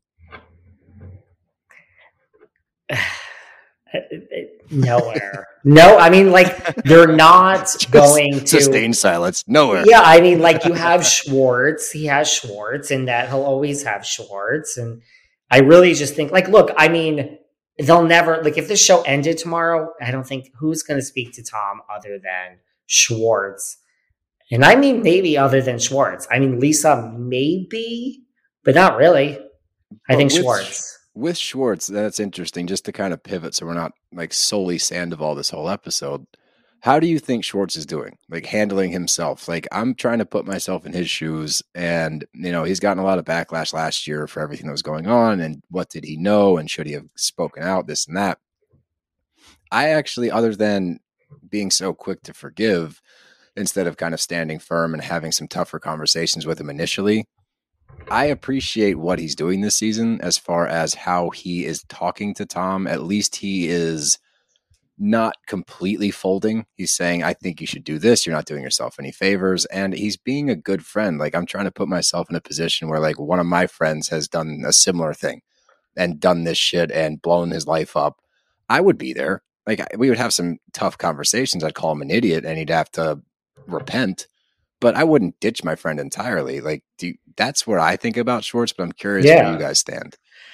Nowhere. No, I mean, like, they're not going to sustain silence. Nowhere. Yeah, I mean, like, you have Schwartz. He has Schwartz, and that he'll always have Schwartz, and I really just think, like, look, I mean, they'll never, like, if this show ended tomorrow, I don't think who's going to speak to Tom other than Schwartz. And I mean, maybe other than Schwartz. I mean, Lisa, maybe, but not really. I think Schwartz. With Schwartz, that's interesting, just to kind of pivot so we're not, like, solely Sandoval this whole episode. How do you think Schwartz is doing? Like, handling himself? Like, I'm trying to put myself in his shoes, and, he's gotten a lot of backlash last year for everything that was going on, and what did he know, and should he have spoken out, this and that. I actually, other than being so quick to forgive, instead of kind of standing firm and having some tougher conversations with him initially, I appreciate what he's doing this season as far as how he is talking to Tom. At least he is not completely folding. He's saying, I think you should do this. You're not doing yourself any favors. And he's being a good friend. Like, I'm trying to put myself in a position where, like, one of my friends has done a similar thing and done this shit and blown his life up. I would be there. Like, we would have some tough conversations. I'd call him an idiot and he'd have to repent, but I wouldn't ditch my friend entirely. Like, that's where I think about Schwartz, but I'm curious where you guys stand.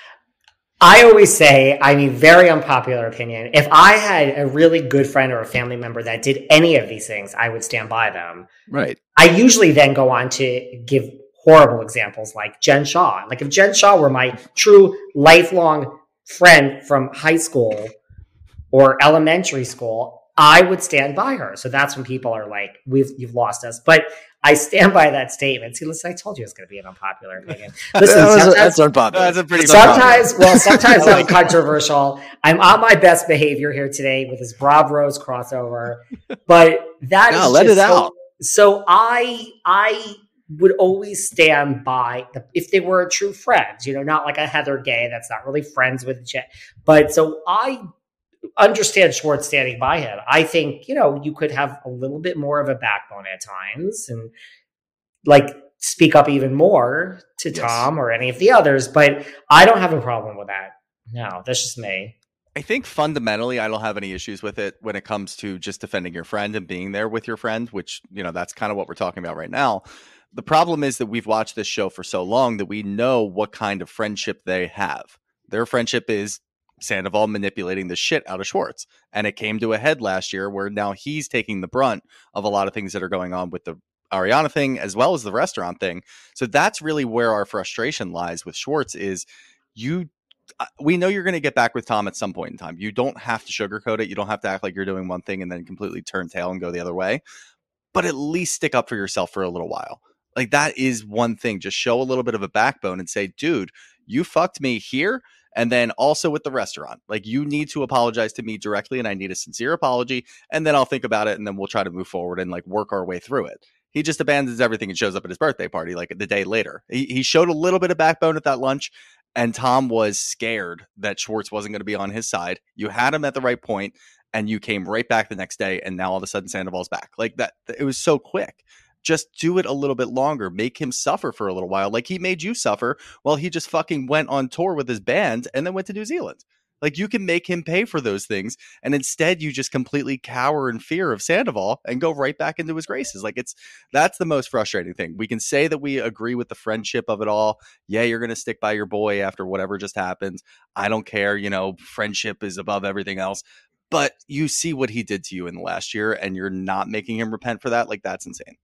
I always say, I mean, very unpopular opinion, if I had a really good friend or a family member that did any of these things, I would stand by them. Right. I usually then go on to give horrible examples like Jen Shaw. Like, if Jen Shaw were my true lifelong friend from high school or elementary school, I would stand by her. So that's when people are like, you've lost us. But I stand by that statement. See, listen, I told you it's going to be an unpopular opinion. Listen, that's unpopular. That's a pretty sometimes I'm controversial. I'm on my best behavior here today with this Rob Rose crossover. But that is let it out. So I would always stand by if they were true friends, not like a Heather Gay that's not really friends with Jen. But so I understand Schwartz standing by him. I think, you could have a little bit more of a backbone at times and like speak up even more to Tom or any of the others, but I don't have a problem with that. No, that's just me. I think fundamentally, I don't have any issues with it when it comes to just defending your friend and being there with your friend, which, that's kind of what we're talking about right now. The problem is that we've watched this show for so long that we know what kind of friendship they have. Their friendship is Sandoval manipulating the shit out of Schwartz. And it came to a head last year where now he's taking the brunt of a lot of things that are going on with the Ariana thing, as well as the restaurant thing. So that's really where our frustration lies with Schwartz is we know you're going to get back with Tom at some point in time. You don't have to sugarcoat it. You don't have to act like you're doing one thing and then completely turn tail and go the other way. But at least stick up for yourself for a little while. Like, that is one thing. Just show a little bit of a backbone and say, dude, you fucked me here. And then also with the restaurant, like, you need to apologize to me directly. And I need a sincere apology. And then I'll think about it. And then we'll try to move forward and like work our way through it. He just abandons everything and shows up at his birthday party like the day later. He showed a little bit of backbone at that lunch. And Tom was scared that Schwartz wasn't going to be on his side. You had him at the right point, and you came right back the next day, and now all of a sudden Sandoval's back. Like that, it was so quick. Just do it a little bit longer. Make him suffer for a little while, like he made you suffer while he just fucking went on tour with his band and then went to New Zealand. Like, you can make him pay for those things, and instead you just completely cower in fear of Sandoval and go right back into his graces. Like, that's the most frustrating thing. We can say that we agree with the friendship of it all. Yeah, you're going to stick by your boy after whatever just happens. I don't care. Friendship is above everything else. But you see what he did to you in the last year, and you're not making him repent for that. Like, that's insane.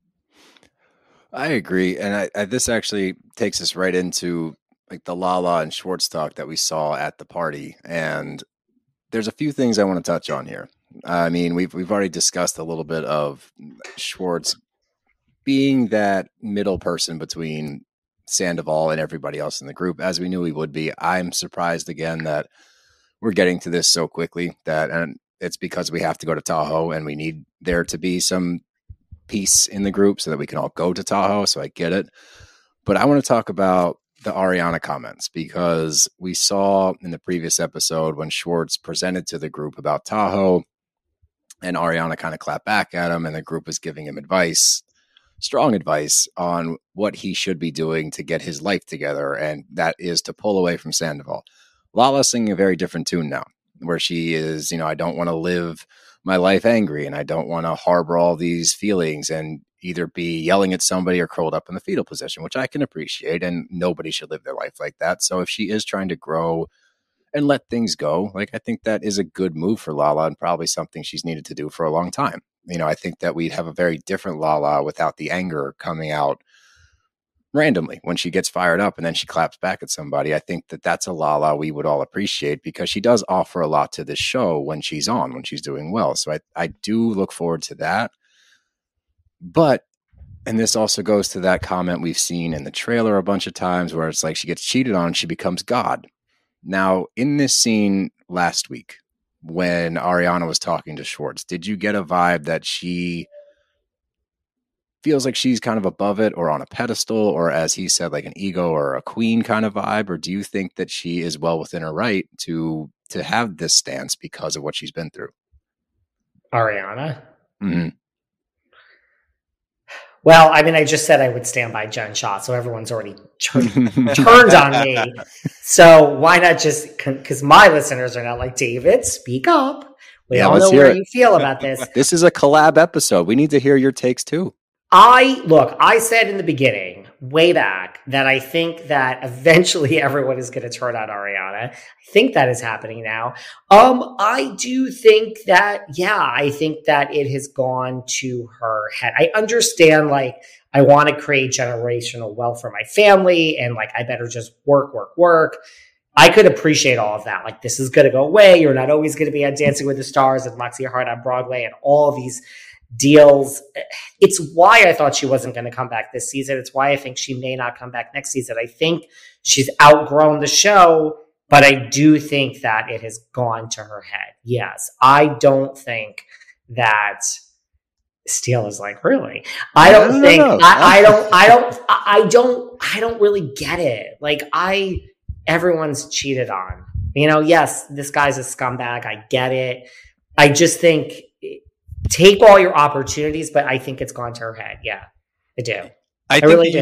I agree. And this actually takes us right into like the Lala and Schwartz talk that we saw at the party. And there's a few things I want to touch on here. I mean, we've already discussed a little bit of Schwartz being that middle person between Sandoval and everybody else in the group, as we knew he would be. I'm surprised again that we're getting to this so quickly, and it's because we have to go to Tahoe and we need there to be some peace in the group so that we can all go to Tahoe. So I get it. But I want to talk about the Ariana comments, because we saw in the previous episode when Schwartz presented to the group about Tahoe and Ariana kind of clapped back at him, and the group was giving him advice, strong advice on what he should be doing to get his life together. And that is to pull away from Sandoval. Lala's singing a very different tune now, where she is, I don't want to live my life angry, and I don't want to harbor all these feelings and either be yelling at somebody or curled up in the fetal position, which I can appreciate, and nobody should live their life like that. So if she is trying to grow and let things go, like, I think that is a good move for Lala, and probably something she's needed to do for a long time. I think that we'd have a very different Lala without the anger coming out randomly when she gets fired up and then she claps back at somebody. I think that that's a Lala we would all appreciate, because she does offer a lot to this show when she's doing well. So I do look forward to that. But, and this also goes to that comment we've seen in the trailer a bunch of times where it's like she gets cheated on, she becomes God. Now, in this scene last week, when Ariana was talking to Schwartz, did you get a vibe that she feels like she's kind of above it or on a pedestal, or, as he said, like an ego or a queen kind of vibe? Or do you think that she is well within her right to have this stance because of what she's been through? Ariana? Mm-hmm. Well, I mean, I just said I would stand by Jen Shah, so everyone's already turned on me. So why not just, because my listeners are not like, David, speak up. We all know where you feel about this. This is a collab episode. We need to hear your takes too. I said in the beginning, way back, that I think that eventually everyone is going to turn on Ariana. I think that is happening now. I do think that, I think that it has gone to her head. I understand, like, I want to create generational wealth for my family, and like, I better just work. I could appreciate all of that. Like, this is going to go away. You're not always going to be on Dancing with the Stars and Moxie Hart on Broadway and all these deals. It's why I thought she wasn't going to come back this season. It's why I think she may not come back next season. I think she's outgrown the show, but I do think that it has gone to her head. Yes. I don't think that Steele is like, really? I don't think, I don't really get it. Like, everyone's cheated on, yes, this guy's a scumbag. I get it. I just think, take all your opportunities, but I think it's gone to her head. Yeah, I do. I really do.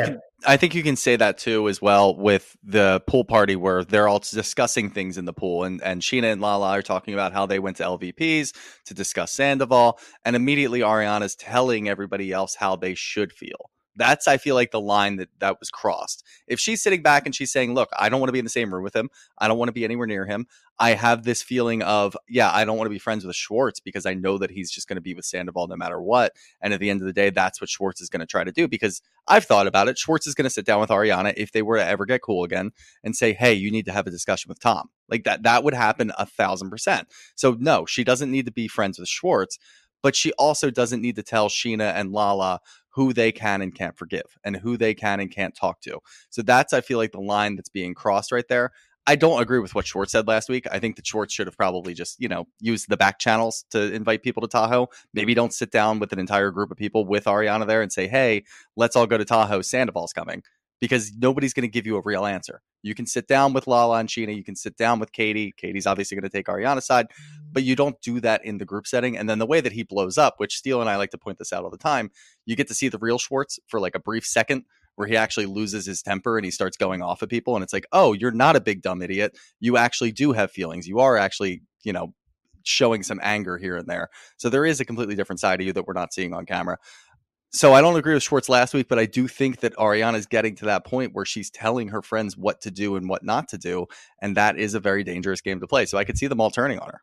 I think you can say that too as well with the pool party where they're all discussing things in the pool, and Sheena and Lala are talking about how they went to LVPs to discuss Sandoval, and immediately Ariana's telling everybody else how they should feel. That's, I feel like, the line that was crossed. If she's sitting back and she's saying, look, I don't want to be in the same room with him. I don't want to be anywhere near him. I have this feeling of, I don't want to be friends with Schwartz because I know that he's just going to be with Sandoval no matter what. And at the end of the day, that's what Schwartz is going to try to do, because I've thought about it. Schwartz is going to sit down with Ariana if they were to ever get cool again and say, hey, you need to have a discussion with Tom. Like that would happen 1,000%. So no, she doesn't need to be friends with Schwartz, but she also doesn't need to tell Sheena and Lala who they can and can't forgive and who they can and can't talk to. So that's, I feel like, the line that's being crossed right there. I don't agree with what Schwartz said last week. I think that Schwartz should have probably just, used the back channels to invite people to Tahoe. Maybe don't sit down with an entire group of people with Ariana there and say, hey, let's all go to Tahoe. Sandoval's coming. Because nobody's going to give you a real answer. You can sit down with Lala and Sheena. You can sit down with Katie. Katie's obviously going to take Ariana's side, but you don't do that in the group setting. And then the way that he blows up, which Steele and I like to point this out all the time, you get to see the real Schwartz for like a brief second where he actually loses his temper and he starts going off at people. And it's like, oh, you're not a big dumb idiot. You actually do have feelings. You are actually, showing some anger here and there. So there is a completely different side of you that we're not seeing on camera. So I don't agree with Schwartz last week, but I do think that Ariana is getting to that point where she's telling her friends what to do and what not to do. And that is a very dangerous game to play. So I could see them all turning on her.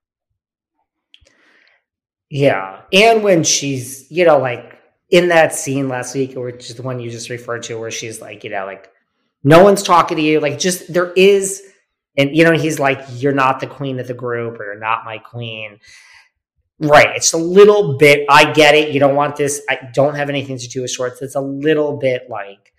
Yeah. And when she's, like in that scene last week, which is the one you just referred to, where she's like, like no one's talking to you. Like just there is, and, he's like, you're not the queen of the group, or you're not my queen. Right. It's a little bit, I get it. You don't want this. I don't have anything to do with Schwartz. It's a little bit like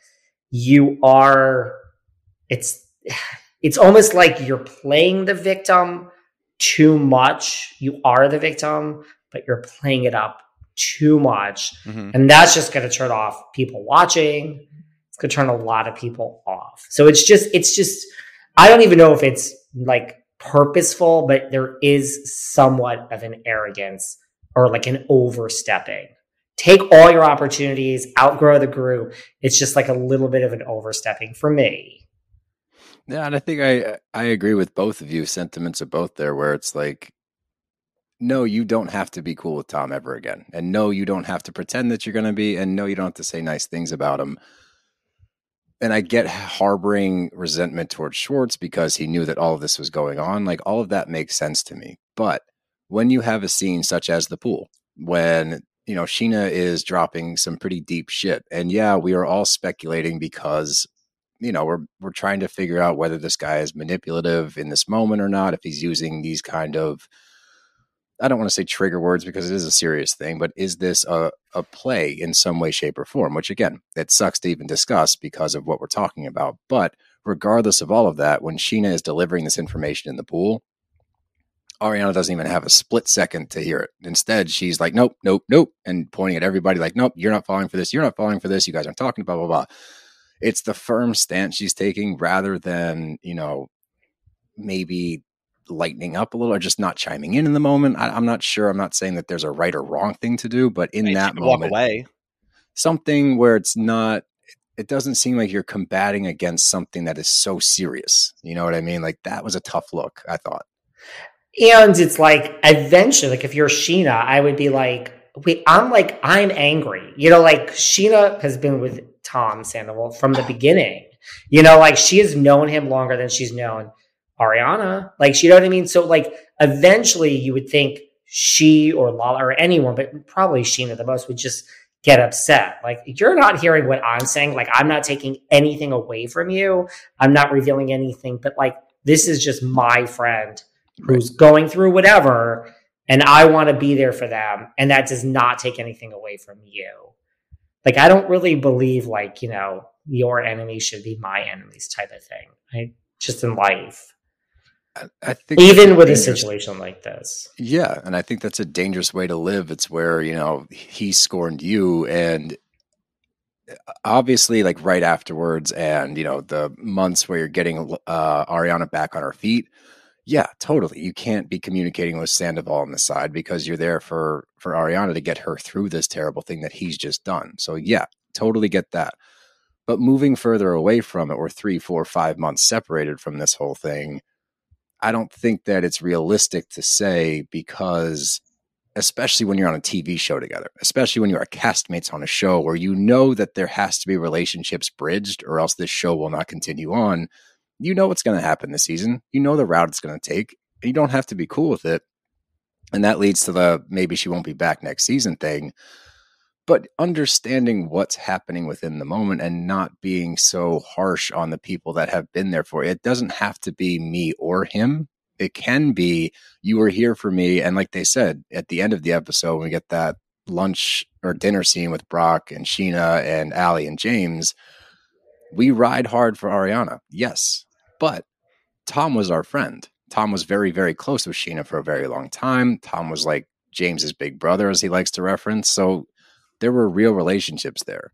it's almost like you're playing the victim too much. You are the victim, but you're playing it up too much. Mm-hmm. And that's just going to turn off people watching. It's going to turn a lot of people off. So it's just, I don't even know if it's like purposeful, but there is somewhat of an arrogance or like an overstepping. Take all your opportunities, outgrow the group. It's just like a little bit of an overstepping for me. Yeah, and I think I agree with both of you. Sentiments are both there, where it's like, no, you don't have to be cool with Tom ever again. And no, you don't have to pretend that you're going to be. And no, you don't have to say nice things about him. And I get harboring resentment towards Schwartz because he knew that all of this was going on. Like, all of that makes sense to me. But when you have a scene such as the pool, when, Sheena is dropping some pretty deep shit, and yeah, we are all speculating because, we're trying to figure out whether this guy is manipulative in this moment or not, if he's using these kind of, I don't want to say trigger words because it is a serious thing, but is this a play in some way, shape, or form? Which, again, it sucks to even discuss because of what we're talking about. But regardless of all of that, when Sheena is delivering this information in the pool, Ariana doesn't even have a split second to hear it. Instead, she's like, nope, nope, nope, and pointing at everybody like, nope, you're not falling for this. You're not falling for this. You guys aren't talking, blah, blah, blah. It's the firm stance she's taking rather than, maybe lightening up a little or just not chiming in the moment. I'm not sure. I'm not saying that there's a right or wrong thing to do, but in that moment, walk away. Something where it's not, it doesn't seem like you're combating against something that is so serious. You know what I mean? Like, that was a tough look, I thought. And it's like, eventually, like if you're Sheena, I would be like, wait, I'm angry. Like Sheena has been with Tom Sandoval from the beginning. Like she has known him longer than she's known Ariana. Like, you know what I mean? So like eventually you would think she or Lala or anyone, but probably Sheena the most, would just get upset. Like, you're not hearing what I'm saying. Like, I'm not taking anything away from you. I'm not revealing anything, but like, this is just my friend who's going through whatever, and I want to be there for them. And that does not take anything away from you. Like, I don't really believe like, your enemy should be my enemies type of thing. Right? Just in life. I think even with a situation like this. Yeah. And I think that's a dangerous way to live. It's where, he scorned you, and obviously like right afterwards, and, the months where you're getting Ariana back on her feet. Yeah, totally. You can't be communicating with Sandoval on the side because you're there for Ariana to get her through this terrible thing that he's just done. So yeah, totally get that. But moving further away from it, we're 3, 4, 5 months separated from this whole thing. I don't think that it's realistic to say, because especially when you're on a TV show together, especially when you're castmates on a show where you know that there has to be relationships bridged or else this show will not continue on. You know what's going to happen this season. You know the route it's going to take, and you don't have to be cool with it. And that leads to the maybe she won't be back next season thing. But understanding what's happening within the moment and not being so harsh on the people that have been there for it. It doesn't have to be me or him. It can be, you were here for me. And like they said, at the end of the episode, when we get that lunch or dinner scene with Brock and Sheena and Allie and James, we ride hard for Ariana. Yes. But Tom was our friend. Tom was very, very close with Sheena for a very long time. Tom was like James's big brother, as he likes to reference. So there were real relationships there.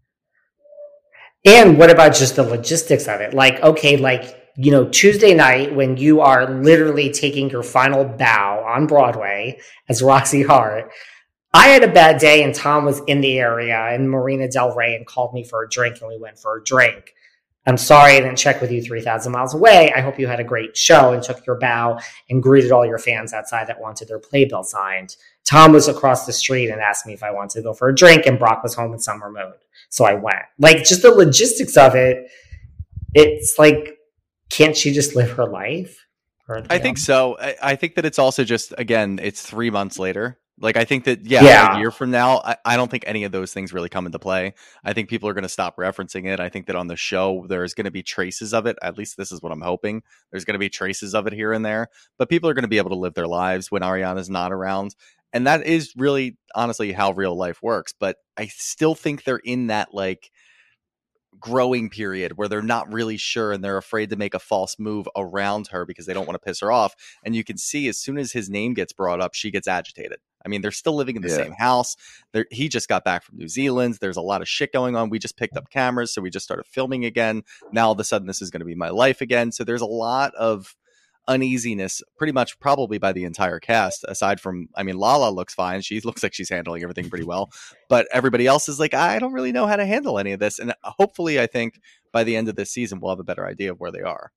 And what about just the logistics of it? Like, okay, like, you know, Tuesday night when you are literally taking your final bow on Broadway as Roxy Hart, I had a bad day and Tom was in the area in Marina Del Rey and called me for a drink, and we went for a drink. I'm sorry I didn't check with you 3,000 miles away. I hope you had a great show and took your bow and greeted all your fans outside that wanted their playbill signed. Tom was across the street and asked me if I wanted to go for a drink, and Brock was home in summer mode. So I went. Like, just the logistics of it, it's like, can't she just live her life? I think so. I think that it's also just, again, it's 3 months later. Like, I think that, a year from now, I don't think any of those things really come into play. I think people are going to stop referencing it. I think that on the show, there's going to be traces of it. At least this is what I'm hoping. There's going to be traces of it here and there. But people are going to be able to live their lives when Ariana's not around. And that is really, honestly, how real life works. But I still think they're in that, like, growing period where they're not really sure and they're afraid to make a false move around her because they don't want to piss her off. And you can see as soon as his name gets brought up, she gets agitated. I mean, they're still living in the same house. He just got back from New Zealand. There's a lot of shit going on. We just picked up cameras, so we just started filming again. Now all of a sudden this is going to be my life again. So there's a lot of uneasiness pretty much probably by the entire cast, aside from, I mean, Lala looks fine. She looks like she's handling everything pretty well, but everybody else is like, I don't really know how to handle any of this. And hopefully I think by the end of this season, we'll have a better idea of where they are.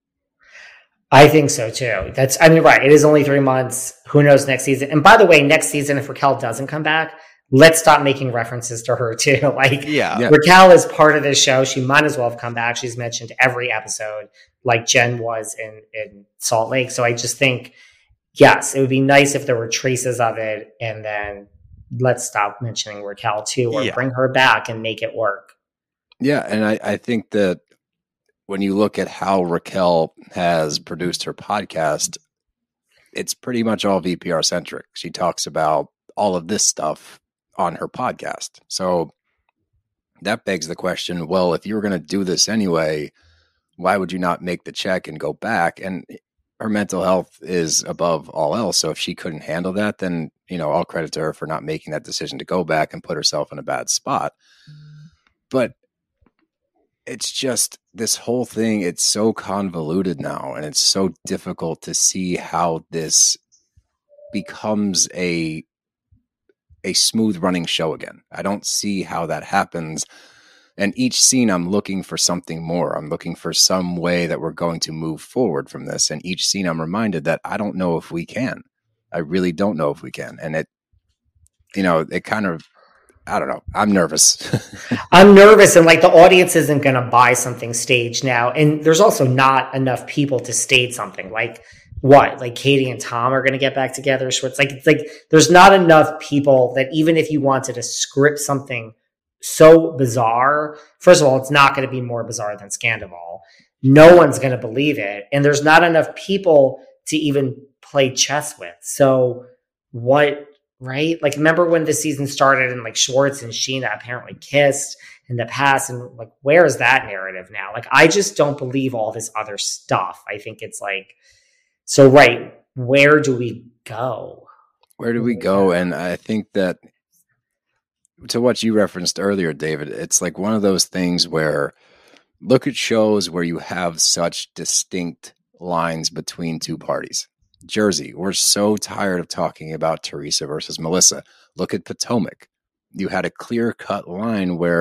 I think so too. Right. It is only 3 months. Who knows next season? And by the way, next season, if Raquel doesn't come back, let's stop making references to her too. Raquel is part of this show. She might as well have come back. She's mentioned every episode, like Jen was in Salt Lake. So I just think, yes, it would be nice if there were traces of it, and then let's stop mentioning Raquel too, or bring her back and make it work. Yeah. And I think that when you look at how Raquel has produced her podcast, it's pretty much all VPR centric. She talks about all of this stuff on her podcast. So that begs the question, well, if you were going to do this anyway, why would you not make the check and go back? And her mental health is above all else. So if she couldn't handle that, then, you know, all credit to her for not making that decision to go back and put herself in a bad spot. But it's just this whole thing, it's so convoluted now, and it's so difficult to see how this becomes a smooth running show again. I don't see how that happens. And each scene, I'm looking for something more. I'm looking for some way that we're going to move forward from this. And each scene, I'm reminded that I don't know if we can. I really don't know if we can. And it kind of, I don't know. I'm nervous. I'm nervous. And like, the audience isn't going to buy something staged now. And there's also not enough people to stage something. Like, what? Like, Katie and Tom are going to get back together? So it's like there's not enough people that even if you wanted to script something so bizarre, first of all, it's not going to be more bizarre than Scandival. No one's going to believe it. And there's not enough people to even play chess with. So what, right? Like, remember when the season started and like Schwartz and Sheena apparently kissed in the past, and like, where is that narrative now? Like, I just don't believe all this other stuff. I think it's like, so, right, where do we go? Where do we go? And I think that, to what you referenced earlier, David, it's like one of those things where, look at shows where you have such distinct lines between two parties. Jersey, we're so tired of talking about Teresa versus Melissa. Look at Potomac. You had a clear-cut line where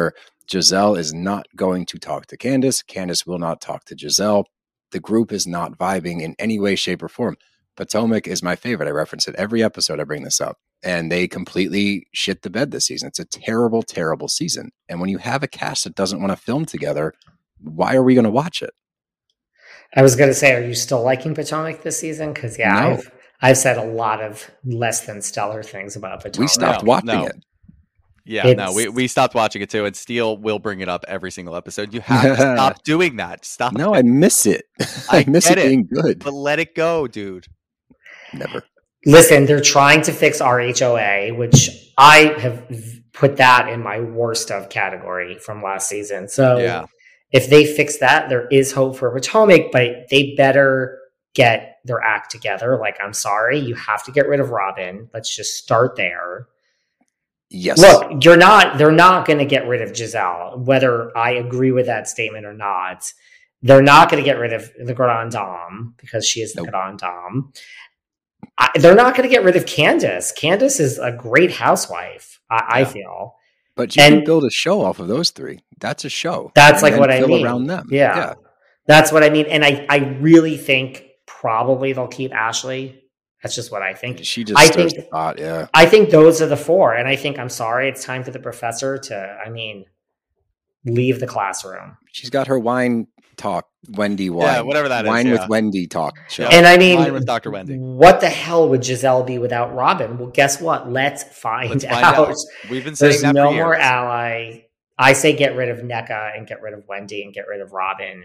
Giselle is not going to talk to Candace. Candace will not talk to Giselle. The group is not vibing in any way, shape, or form. Potomac is my favorite. I reference it every episode. I bring this up. And they completely shit the bed this season. It's a terrible, terrible season. And when you have a cast that doesn't want to film together, why are we going to watch it? I was going to say, are you still liking Potomac this season? Because, No. I've said a lot of less than stellar things about Potomac. We stopped watching it. Yeah, we stopped watching it too, and Steele will bring it up every single episode. You have to stop doing that. Stop. No, I miss it. I miss it being good. But let it go, dude. Never. Listen, they're trying to fix RHOA, which I have put that in my worst of category from last season. So if they fix that, there is hope for Potomac, but they better get their act together. Like, I'm sorry, you have to get rid of Robin. Let's just start there. Yes. Look, they're not going to get rid of Giselle, whether I agree with that statement or not. They're not going to get rid of the Grand Dame because she is the Grand Dame. They're not going to get rid of Candace. Candace is a great housewife, I feel. But you can build a show off of those three. That's a show. That's like what I mean. Around them. Yeah. That's what I mean. And I really think probably they'll keep Ashley. That's just what I think. She just stirs the pot, yeah. I think those are the four. And I think, I'm sorry, it's time for the professor to, leave the classroom. She's got her wine talk, Wendy wine. Yeah, whatever that wine is. Wine with Wendy talk show. And wine with Dr. Wendy. What the hell would Giselle be without Robin? Well, guess what? Let's find out. We've been saying there's that no for years. more ally. I say get rid of NECA and get rid of Wendy and get rid of Robin.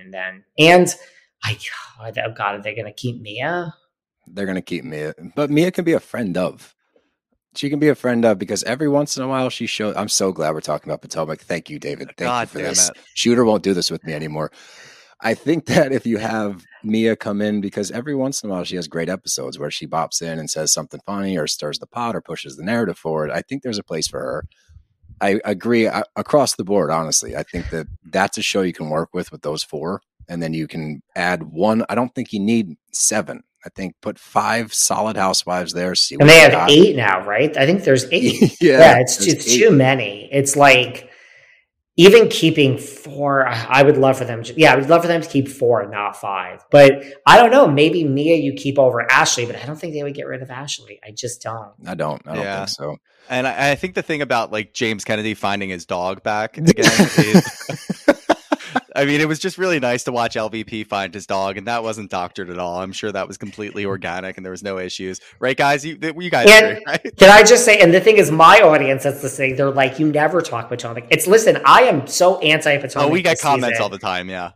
Oh God, are they going to keep Mia? They're going to keep Mia. But Mia can be a friend of. She can be a friend of, because every once in a while she shows. I'm so glad we're talking about Potomac. Thank you, David. Thank you for this. Shooter won't do this with me anymore. I think that if you have Mia come in, because every once in a while she has great episodes where she bops in and says something funny or stirs the pot or pushes the narrative forward. I think there's a place for her. I agree across the board, honestly. I think that that's a show you can work with those four. And then you can add one. I don't think you need 7. I think put 5 solid housewives there. And they have 8 now, right? I think there's 8. yeah, it's too many. It's like, even keeping 4, I would love for them. I would love for them to keep 4, not 5. But I don't know. Maybe Mia you keep over Ashley, but I don't think they would get rid of Ashley. I just don't. I don't think so. And I think the thing about like James Kennedy finding his dog back again is. It was just really nice to watch LVP find his dog, and that wasn't doctored at all. I'm sure that was completely organic, and there was no issues, right, guys? You guys agree, right? Can I just say? And the thing is, my audience that's listening, they're like, "You never talk Potomac." Listen, I am so anti-Potomac. Oh, we get comments all the time. Yeah,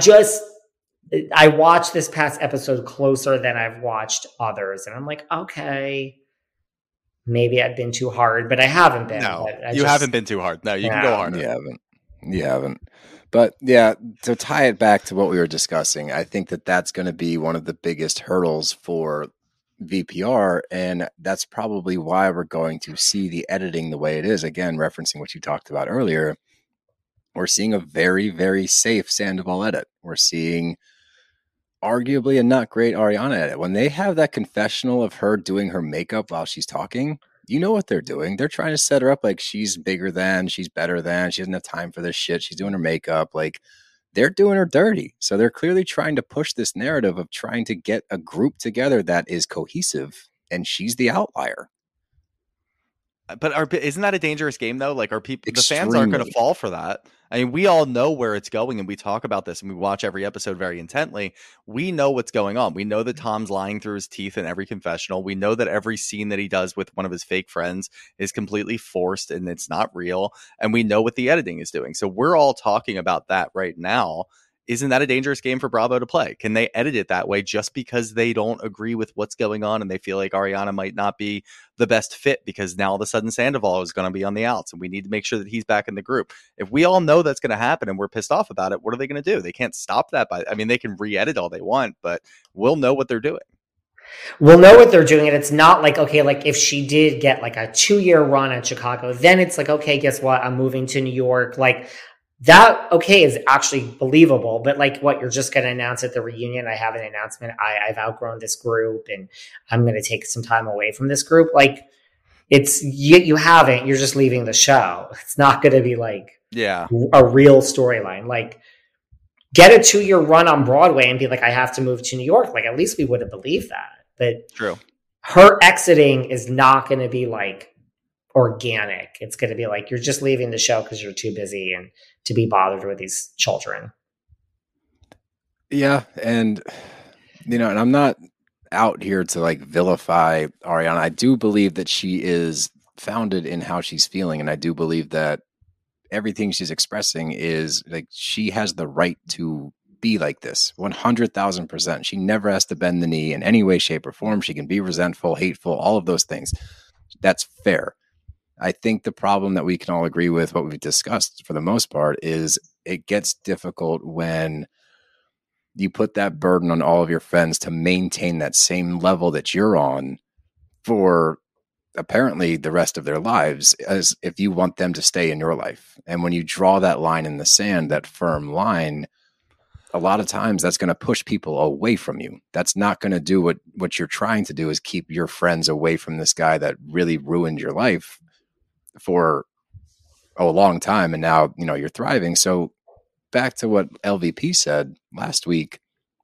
I watched this past episode closer than I've watched others, and I'm like, okay, maybe I've been too hard, but I haven't been. No, you haven't been too hard. No, you can go harder. You haven't. But yeah, to tie it back to what we were discussing, I think that that's going to be one of the biggest hurdles for VPR. And that's probably why we're going to see the editing the way it is. Again, referencing what you talked about earlier, we're seeing a very, very safe Sandoval edit. We're seeing arguably a not great Ariana edit. When they have that confessional of her doing her makeup while she's talking, you know what they're doing. They're trying to set her up like she's bigger than, she's better than, she doesn't have time for this shit. She's doing her makeup. Like, they're doing her dirty. So they're clearly trying to push this narrative of trying to get a group together that is cohesive, and she's the outlier. But isn't that a dangerous game though? Like, the fans aren't going to fall for that. I mean, we all know where it's going, and we talk about this and we watch every episode very intently. We know what's going on. We know that Tom's lying through his teeth in every confessional. We know that every scene that he does with one of his fake friends is completely forced and it's not real. And we know what the editing is doing. So we're all talking about that right now. Isn't that a dangerous game for Bravo to play? Can they edit it that way just because they don't agree with what's going on and they feel like Ariana might not be the best fit because now all of a sudden Sandoval is going to be on the outs and we need to make sure that he's back in the group? If we all know that's going to happen and we're pissed off about it, what are they going to do? They can't stop that. They can re-edit all they want, but we'll know what they're doing. We'll know what they're doing. And it's not like, okay, like if she did get like a 2-year run at Chicago, then it's like, okay, guess what? I'm moving to New York. Like, that, okay, is actually believable, but like what, you're just going to announce at the reunion, I have an announcement, I've outgrown this group and I'm going to take some time away from this group. Like, it's, you haven't, you're just leaving the show. It's not going to be like, Yeah. a real storyline. Like, get a 2-year run on Broadway and be like, I have to move to New York. Like, at least we would have believed that. But True. her exiting is not going to be like organic. It's going to be like, you're just leaving the show because you're too busy and to be bothered with these children. Yeah. And, and I'm not out here to like vilify Ariana. I do believe that she is founded in how she's feeling. And I do believe that everything she's expressing is like, she has the right to be like this 100,000%. She never has to bend the knee in any way, shape, or form. She can be resentful, hateful, all of those things. That's fair. I think the problem that we can all agree with, what we've discussed for the most part, is it gets difficult when you put that burden on all of your friends to maintain that same level that you're on for apparently the rest of their lives, as if you want them to stay in your life. And when you draw that line in the sand, that firm line, a lot of times that's going to push people away from you. That's not going to do what you're trying to do, is keep your friends away from this guy that really ruined your life for a long time. And now, you're thriving. So back to what LVP said last week,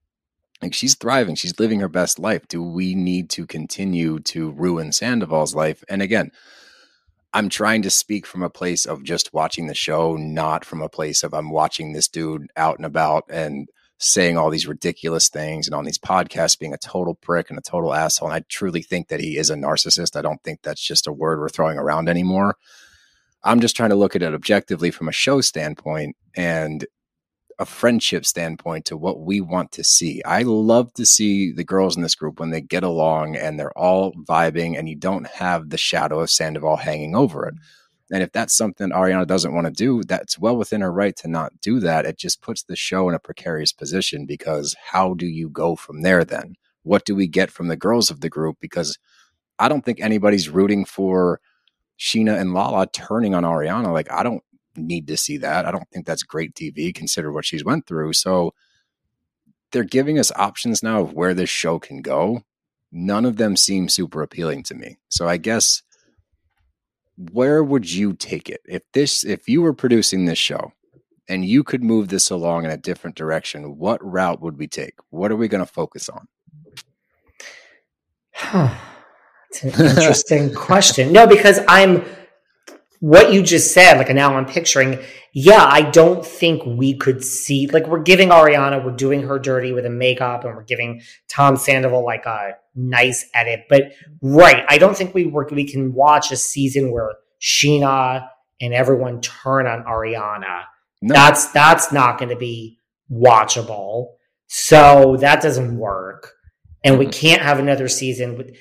like, she's thriving. She's living her best life. Do we need to continue to ruin Sandoval's life? And again, I'm trying to speak from a place of just watching the show, not from a place of I'm watching this dude out and about and saying all these ridiculous things and on these podcasts being a total prick and a total asshole. And I truly think that he is a narcissist. I don't think that's just a word we're throwing around anymore. I'm just trying to look at it objectively from a show standpoint and a friendship standpoint to what we want to see. I love to see the girls in this group when they get along and they're all vibing and you don't have the shadow of Sandoval hanging over it. And if that's something Ariana doesn't want to do, that's well within her right to not do that. It just puts the show in a precarious position, because how do you go from there then? What do we get from the girls of the group? Because I don't think anybody's rooting for Sheena and Lala turning on Ariana. Like, I don't need to see that. I don't think that's great TV, consider what she's went through. So they're giving us options now of where this show can go. None of them seem super appealing to me. So I guess, where would you take it? If you were producing this show and you could move this along in a different direction, what route would we take? What are we going to focus on? It's an interesting question. No, because what you just said, like, now I'm picturing, I don't think we could see, like, we're giving Ariana, we're doing her dirty with a makeup, and we're giving Tom Sandoval like a nice edit. But I don't think we can watch a season where Sheena and everyone turn on Ariana. No. That's not going to be watchable. So that doesn't work. And we can't have another season with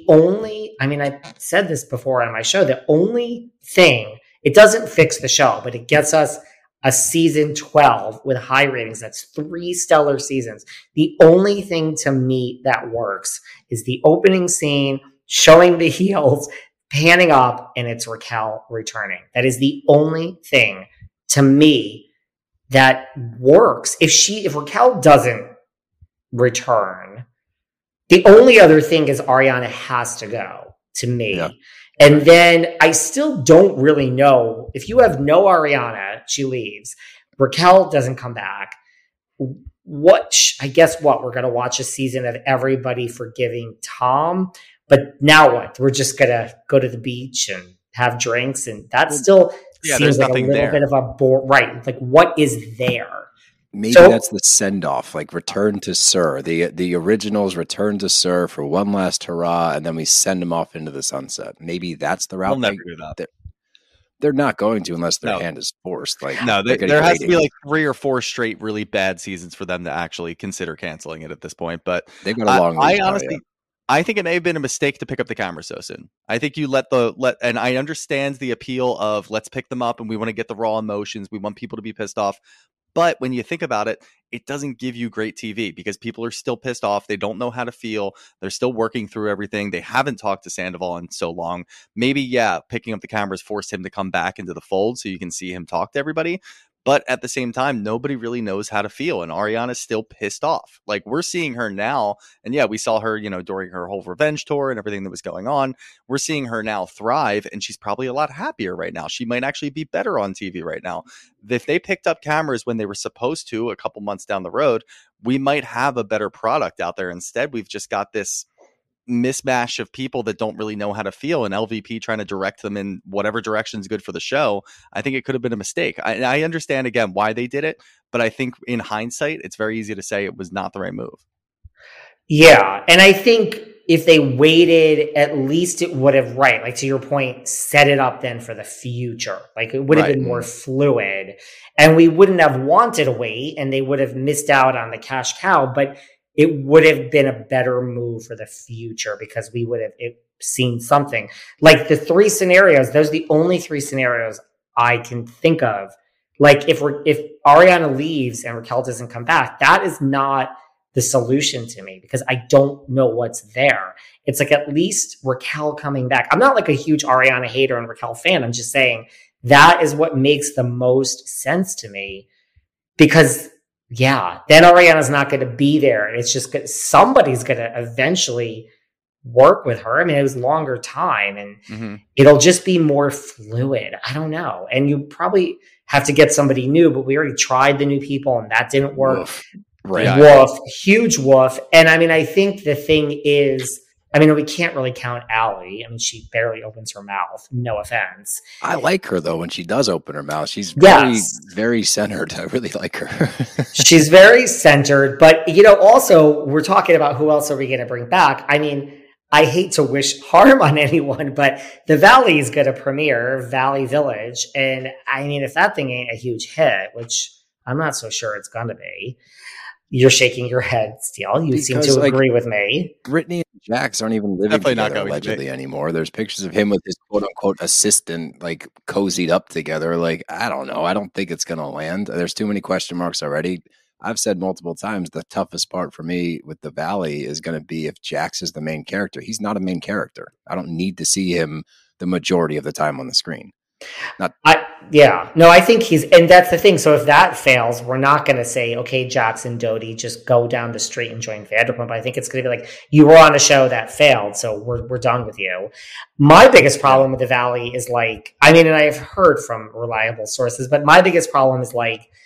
I said this before on my show, the only thing, it doesn't fix the show, but it gets us a season 12 with high ratings. That's 3 stellar seasons. The only thing to me that works is the opening scene showing the heels, panning up, and it's Raquel returning. That is the only thing to me that works. If Raquel doesn't return, the only other thing is Ariana has to go, to me. Yeah. And then I still don't really know. If you have no Ariana, she leaves. Raquel doesn't come back. We're going to watch a season of everybody forgiving Tom. But now what? We're just going to go to the beach and have drinks. And that still seems like a little bit of a bore. Right. Like, what is there? Maybe that's the send-off, like Return to Sir. The originals Return to Sir for one last hurrah, and then we send them off into the sunset. Maybe that's the route. We'll never do that. They're not going to, unless their hand is forced. Like, no, there has to be like 3 or 4 straight really bad seasons for them to actually consider canceling it at this point. But they've got a long I honestly, I think it may have been a mistake to pick up the camera so soon. I think you and I understand the appeal of let's pick them up and we want to get the raw emotions. We want people to be pissed off. But when you think about it, it doesn't give you great TV because people are still pissed off. They don't know how to feel. They're still working through everything. They haven't talked to Sandoval in so long. Maybe, picking up the cameras forced him to come back into the fold so you can see him talk to everybody. But at the same time, nobody really knows how to feel. And Ariana's still pissed off. Like, we're seeing her now. And yeah, we saw her, during her whole revenge tour and everything that was going on. We're seeing her now thrive. And she's probably a lot happier right now. She might actually be better on TV right now. If they picked up cameras when they were supposed to a couple months down the road, we might have a better product out there. Instead, we've just got this mismatch of people that don't really know how to feel, and LVP trying to direct them in whatever direction is good for the show. I think it could have been a mistake. I understand again why they did it, but I think in hindsight, it's very easy to say it was not the right move. Yeah, and I think if they waited, at least it would have, right, like to your point, set it up then for the future. Like, it would have been more fluid, and we wouldn't have wanted to wait, and they would have missed out on the cash cow, but it would have been a better move for the future because we would have seen something. Like the three scenarios, those are the only three scenarios I can think of. Like if Ariana leaves and Raquel doesn't come back, that is not the solution to me because I don't know what's there. It's like at least Raquel coming back. I'm not like a huge Ariana hater and Raquel fan. I'm just saying that is what makes the most sense to me because then Ariana's not going to be there. It's just somebody's going to eventually work with her. I mean, it was longer time and it'll just be more fluid. I don't know. And you probably have to get somebody new, but we already tried the new people and that didn't work. Woof. Right. Woof, huge woof. And I mean, I think the thing is, we can't really count Allie. I mean, she barely opens her mouth. No offense. I like her, though, when she does open her mouth. She's very, very centered. I really like her. She's very centered. But, also, we're talking about who else are we going to bring back. I mean, I hate to wish harm on anyone, but the Valley is going to premiere, Valley Village. And, I mean, if that thing ain't a huge hit, which I'm not so sure it's going to be, you're shaking your head, Steele. You seem to agree with me. Brittany and Jax aren't even living together allegedly anymore. There's pictures of him with his quote-unquote assistant, like, cozied up together. Like, I don't know. I don't think it's going to land. There's too many question marks already. I've said multiple times the toughest part for me with the Valley is going to be if Jax is the main character. He's not a main character. I don't need to see him the majority of the time on the screen. I think and that's the thing. So if that fails, we're not going to say, okay, Jax and Dodie, just go down the street and join Vanderpump. I think it's going to be like, you were on a show that failed, so we're done with you. My biggest problem with the Valley is and I've heard from reliable sources, but my biggest problem is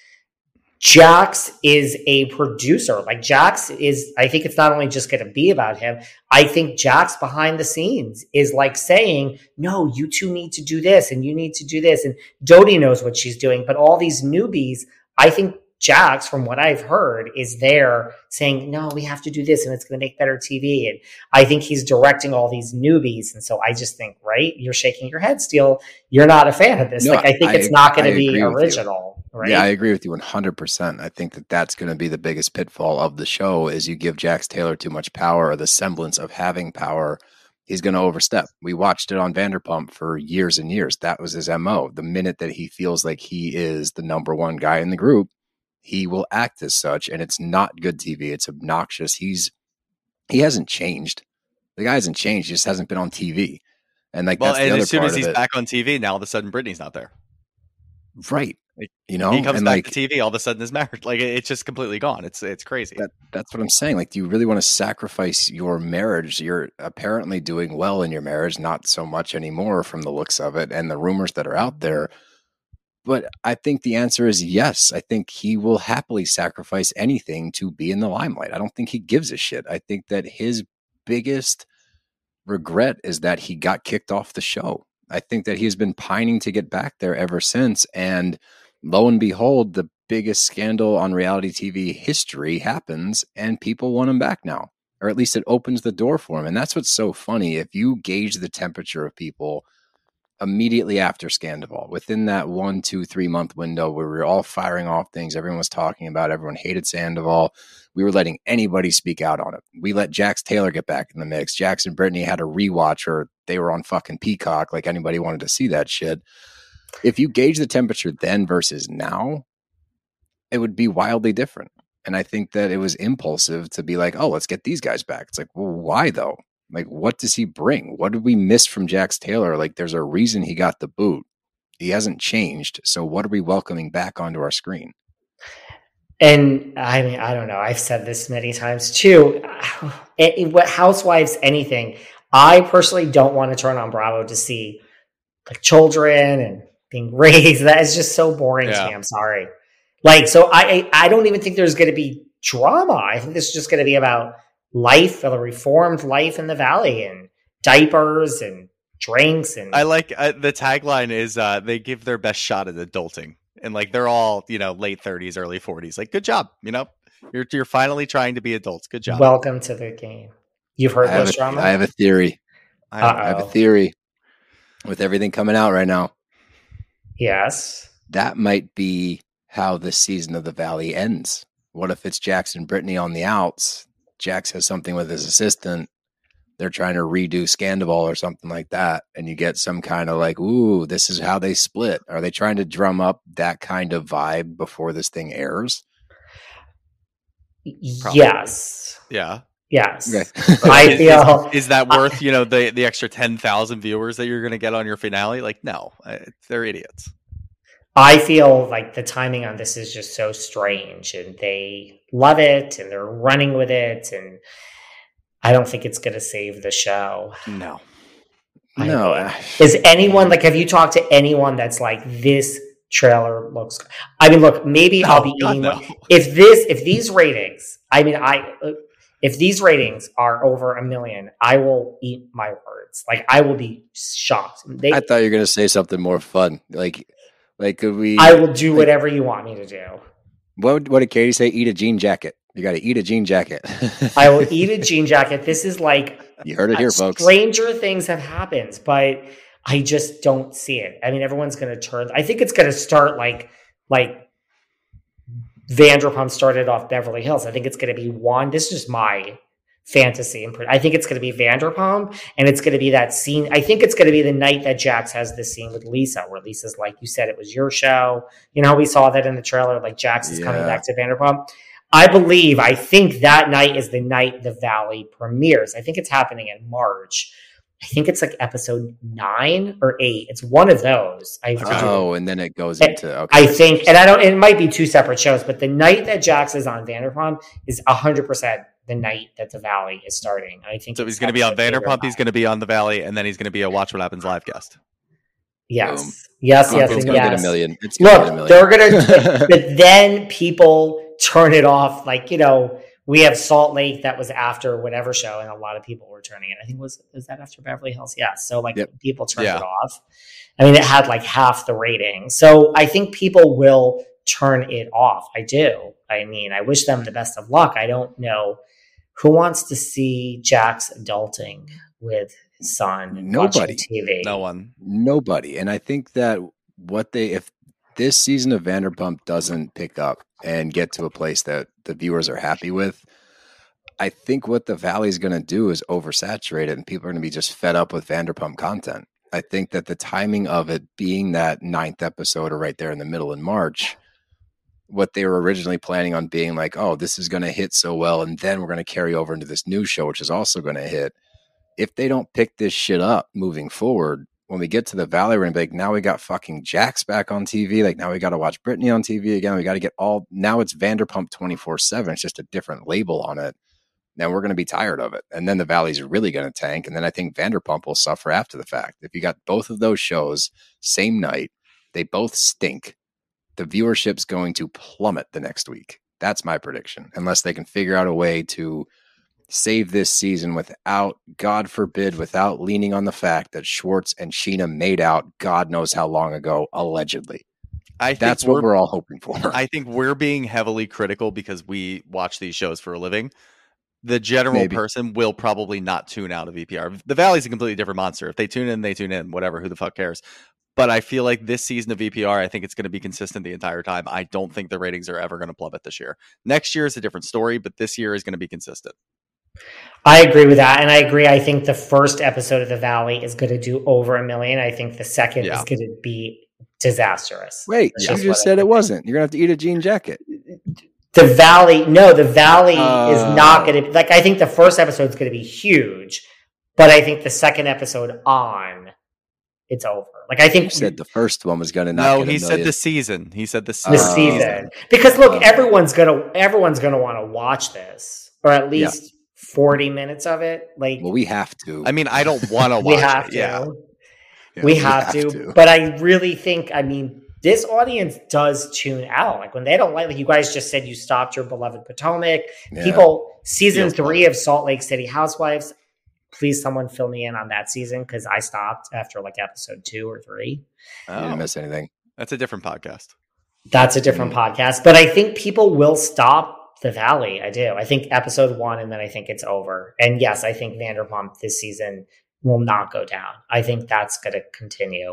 Jax is a producer. Jax is, I think it's not only just going to be about him. I think Jax behind the scenes is saying, no, you two need to do this and you need to do this. And Dodie knows what she's doing, but all these newbies, I think Jax, from what I've heard, is there saying, no, we have to do this and it's going to make better TV. And I think he's directing all these newbies. And so I just think, right, you're shaking your head, Steele. You're not a fan of this. No, I think it's not going to be original. Right? Yeah, I agree with you 100%. I think that's going to be the biggest pitfall of the show is you give Jax Taylor too much power or the semblance of having power. He's going to overstep. We watched it on Vanderpump for years and years. That was his MO. The minute that he feels like he is the number one guy in the group, he will act as such, and it's not good TV. It's obnoxious. He hasn't changed. The guy hasn't changed. He just hasn't been on TV. And that's the other part of it. As soon as he's back on TV, now all of a sudden Brittany's not there. Right. He comes back to TV, all of a sudden his marriage, it's just completely gone. It's crazy. That's what I'm saying. Do you really want to sacrifice your marriage? You're apparently doing well in your marriage, not so much anymore from the looks of it and the rumors that are out there. But I think the answer is yes. I think he will happily sacrifice anything to be in the limelight. I don't think he gives a shit. I think that his biggest regret is that he got kicked off the show. I think that he's been pining to get back there ever since. And lo and behold, the biggest scandal on reality TV history happens and people want him back now, or at least it opens the door for him. And that's what's so funny. If you gauge the temperature of people immediately after Scandoval, within that 1, 2, 3 month window where we were all firing off things everyone was talking about, everyone hated Sandoval, we were letting anybody speak out on it. We let Jax Taylor get back in the mix. Jax and Brittany had a rewatch, or they were on fucking Peacock, like anybody wanted to see that shit. If you gauge the temperature then versus now, it would be wildly different. And I think that it was impulsive to be like, oh, let's get these guys back. It's like, well, why though? What does he bring? What did we miss from Jax Taylor? There's a reason he got the boot. He hasn't changed. So what are we welcoming back onto our screen? And I mean, I don't know. I've said this many times too. What Housewives, anything. I personally don't want to turn on Bravo to see like children and being raised. That is just so boring to me. I'm sorry. Like, so I don't even think there's going to be drama. I think this is just going to be about life, a reformed life in the Valley, and diapers and drinks. And I like the tagline is they give their best shot at adulting. And like they're all, late 30s, early 40s. Like, good job. You're finally trying to be adults. Good job. Welcome to the game. You've heard this drama? I have a theory. I have a theory with everything coming out right now. Yes. That might be how this season of the Valley ends. What if it's Jax and Brittany on the outs? Jax has something with his assistant. They're trying to redo Scandival or something like that. And you get some kind of like, ooh, this is how they split. Are they trying to drum up that kind of vibe before this thing airs? Probably. Yes. Yeah. Yes. Okay. I feel is that worth, the extra 10,000 viewers that you're going to get on your finale? Like, no, they're idiots. I feel like the timing on this is just so strange, and they love it and they're running with it, and I don't think it's going to save the show. No. Is anyone have you talked to anyone that's like, this trailer looks, I mean, look, maybe I'll be eating. No. If these ratings, if these ratings are over 1 million, I will eat my words. Like, I will be shocked. I thought you were going to say something more fun. Like could we? I will do whatever you want me to do. What did Katie say? Eat a jean jacket. You got to eat a jean jacket. I will eat a jean jacket. This is like, you heard it here, folks. Stranger things have happened, but I just don't see it. I mean, everyone's going to turn. I think it's going to start like Vanderpump started off Beverly Hills. I think it's going to be one. This is just my fantasy. I think it's going to be Vanderpump, and it's going to be that scene. I think it's going to be the night that Jax has this scene with Lisa, where Lisa's like, you said it was your show. We saw that in the trailer, like Jax is coming back to Vanderpump. I think that night is the night the Valley premieres. I think it's happening in March. I think it's like episode 9 or 8. It's one of those. And then it goes into, okay. I think, and it might be 2 separate shows, but the night that Jax is on Vanderpump is 100% the night that the Valley is starting. I think so. He's going to be on Vanderpump. He's going to be on the Valley, and then he's going to be a Watch What Happens live guest. Yes. Boom. Yes. It's And going to yes. get 1 million. Look, they're going to, but then people turn it off. Like, we have Salt Lake that was after whatever show, and a lot of people were turning it. I think was that after Beverly Hills? Yeah. So people turned it off. I mean, it had like half the rating. So I think people will turn it off. I do. I mean, I wish them the best of luck. I don't know who wants to see Jax adulting with his son. Nobody. TV. No one. Nobody. And I think that if this season of Vanderpump doesn't pick up and get to a place that the viewers are happy with, I think what the Valley is going to do is oversaturate it, and people are going to be just fed up with Vanderpump content. I think that the timing of it being that 9th episode or right there in the middle in March, what they were originally planning on being like, oh, this is going to hit so well, and then we're going to carry over into this new show, which is also going to hit. If they don't pick this shit up moving forward, when we get to the Valley, we're going to be like, now we got fucking Jax back on TV. Like, now we got to watch Brittany on TV again. We got to get now it's Vanderpump 24/7. It's just a different label on it. Then we're going to be tired of it. And then the Valley's really going to tank. And then I think Vanderpump will suffer after the fact. If you got both of those shows same night, they both stink. The viewership's going to plummet the next week. That's my prediction. Unless they can figure out a way to save this season without, God forbid, without leaning on the fact that Schwartz and Sheena made out God knows how long ago, allegedly. That's what we're all hoping for. I think we're being heavily critical because we watch these shows for a living. The general person will probably not tune out of VPR. The Valley's a completely different monster. If they tune in, they tune in. Whatever, who the fuck cares? But I feel like this season of VPR, I think it's going to be consistent the entire time. I don't think the ratings are ever going to plummet this year. Next year is a different story, but this year is going to be consistent. I agree with that. And I agree. I think the first episode of The Valley is going to do over 1 million. I think the second is going to be disastrous. Wait, you just said it wasn't. You're going to have to eat a jean jacket. The Valley is not going to, I think the first episode is going to be huge, but I think the second episode on it's over. Like, I think You said the first one was going to not. No, get a he said million. the season. He said the the season. season, because look, everyone's gonna want to watch this, or at least 40 minutes of it. Like, Well, we have to. I mean, I don't want to watch we have it. to. Yeah. Yeah, we have to. But I really think, I mean, this audience does tune out. Like, when they don't like you guys just said you stopped your beloved Potomac. Yeah. People, season Feels 3 of Salt Lake City Housewives. Please, someone fill me in on that season, because I stopped after like episode 2 or 3. You Oh, didn't miss anything. that's a different podcast. That's a different podcast. But I think people will stop the Valley. I do. I think episode 1, and then I think it's over. And yes, I think Vanderpump this season will not go down. I think that's going to continue.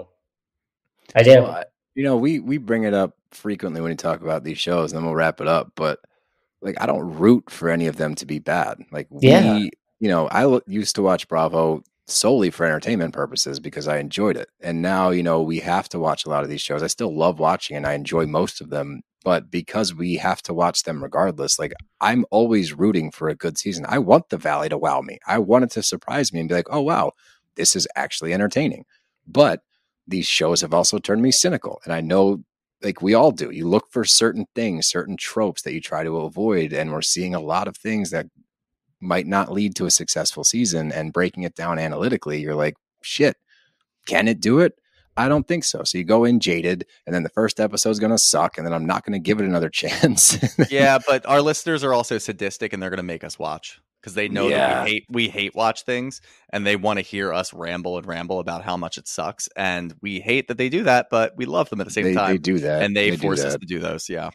I do. Well, we bring it up frequently when we talk about these shows, and then we'll wrap it up. But like, I don't root for any of them to be bad. Like, Yeah. I used to watch Bravo solely for entertainment purposes because I enjoyed it. And now, we have to watch a lot of these shows. I still love watching and I enjoy most of them, but because we have to watch them regardless, like, I'm always rooting for a good season. I want the Valley to wow me. I want it to surprise me and be like, oh, wow, this is actually entertaining. But these shows have also turned me cynical. And I know, like we all do, you look for certain things, certain tropes that you try to avoid. And we're seeing a lot of things that might not lead to a successful season, and breaking it down analytically, you're like, shit, can it do it? I don't think so. So you go in jaded, and then the first episode is going to suck, and then I'm not going to give it another chance. Yeah, but our listeners are also sadistic, and they're going to make us watch because they know that we hate watch things, and they want to hear us ramble about how much it sucks. And we hate that they do that, but we love them at the same time. They do that, and they force us to do those. Yeah.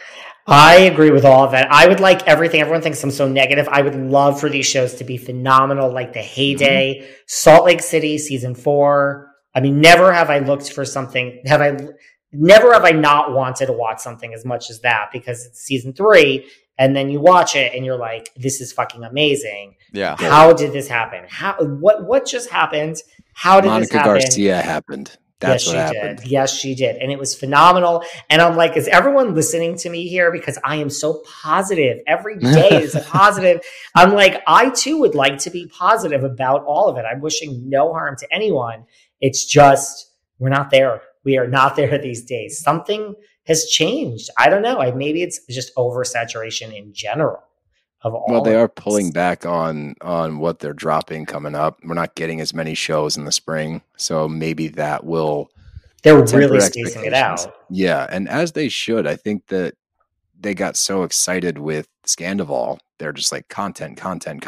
I agree with all of that. I would like everything. Everyone thinks I'm so negative. I would love for these shows to be phenomenal, like The Heyday, Salt Lake City season 4. I mean, never have I looked for something. Never have I not wanted to watch something as much as that, because it's season 3, and then you watch it and you're like, this is fucking amazing. Yeah. How did this happen? What just happened? How did this happen? Monica Garcia happened. That's what happened. Yes, she did. And it was phenomenal. And I'm like, is everyone listening to me here? Because I am so positive. Every day is a positive. I'm like, I too would like to be positive about all of it. I'm wishing no harm to anyone. It's just, we're not there. We are not there these days. Something has changed. I don't know. Maybe it's just oversaturation in general. Well, they are pulling back on what they're dropping coming up. We're not getting as many shows in the spring, so maybe that will. They're really spacing it out. Yeah, and as they should. I think that they got so excited with Scandival. They're just like content,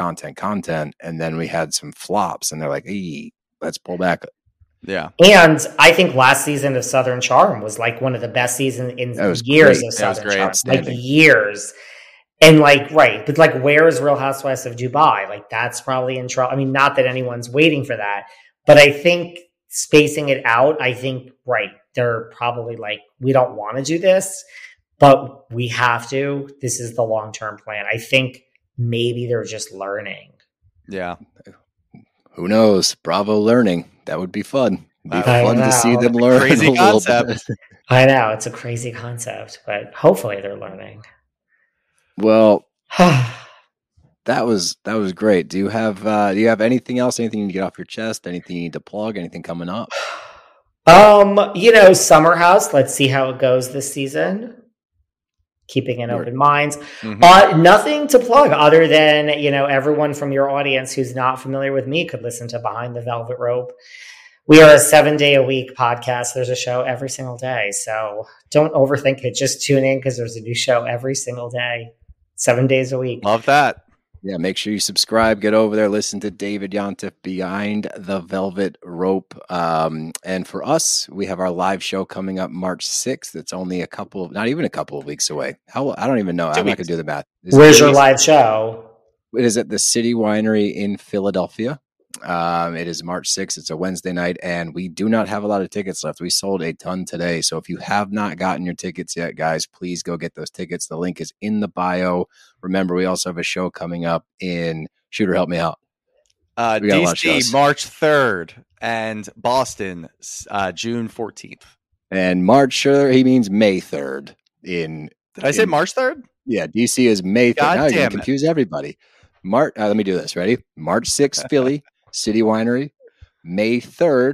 and then we had some flops, and they're like, "Hey, let's pull back." Yeah, and I think last season of Southern Charm was like one of the best seasons in years of Southern Charm, like years. And like, right, but like, where is Real Housewives of Dubai? Like, that's probably in trouble. I mean, not that anyone's waiting for that, but I think spacing it out, I think, right, they're probably like, we don't want to do this, but we have to. This is the long-term plan. I think maybe they're just learning. Yeah. Who knows? Bravo learning. That would be fun. It'd be fun to see them learn. Crazy concept. I know, it's a crazy concept, but hopefully they're learning. Well, that was great. Do you have anything else? Anything you need to get off your chest? Anything you need to plug? Anything coming up? Summer House. Let's see how it goes this season. Keeping an open mind. Mm-hmm. Nothing to plug other than, everyone from your audience who's not familiar with me could listen to Behind the Velvet Rope. We are a 7-day-a-week podcast. There's a show every single day. So don't overthink it. Just tune in because there's a new show every single day. 7 days a week. Love that. Yeah, make sure you subscribe. Get over there. Listen to David Yontef Behind the Velvet Rope. And for us, we have our live show coming up March 6th. It's only not even a couple of weeks away. I don't even know. I'm not going to do the math. Where's your live show? It is at the City Winery in Philadelphia. It is March 6th. It's a Wednesday night, and we do not have a lot of tickets left. We sold a ton today. So if you have not gotten your tickets yet, guys, please go get those tickets. The link is in the bio. Remember, we also have a show coming up in Shooter, help me out. DC, March 3rd, and Boston, June 14th. And March, sure, he means May 3rd. Did I say March 3rd? Yeah, DC is May 3rd. God now you're damn going to confuse everybody. Let me do this. Ready? March 6th, Philly, City Winery. May 3rd,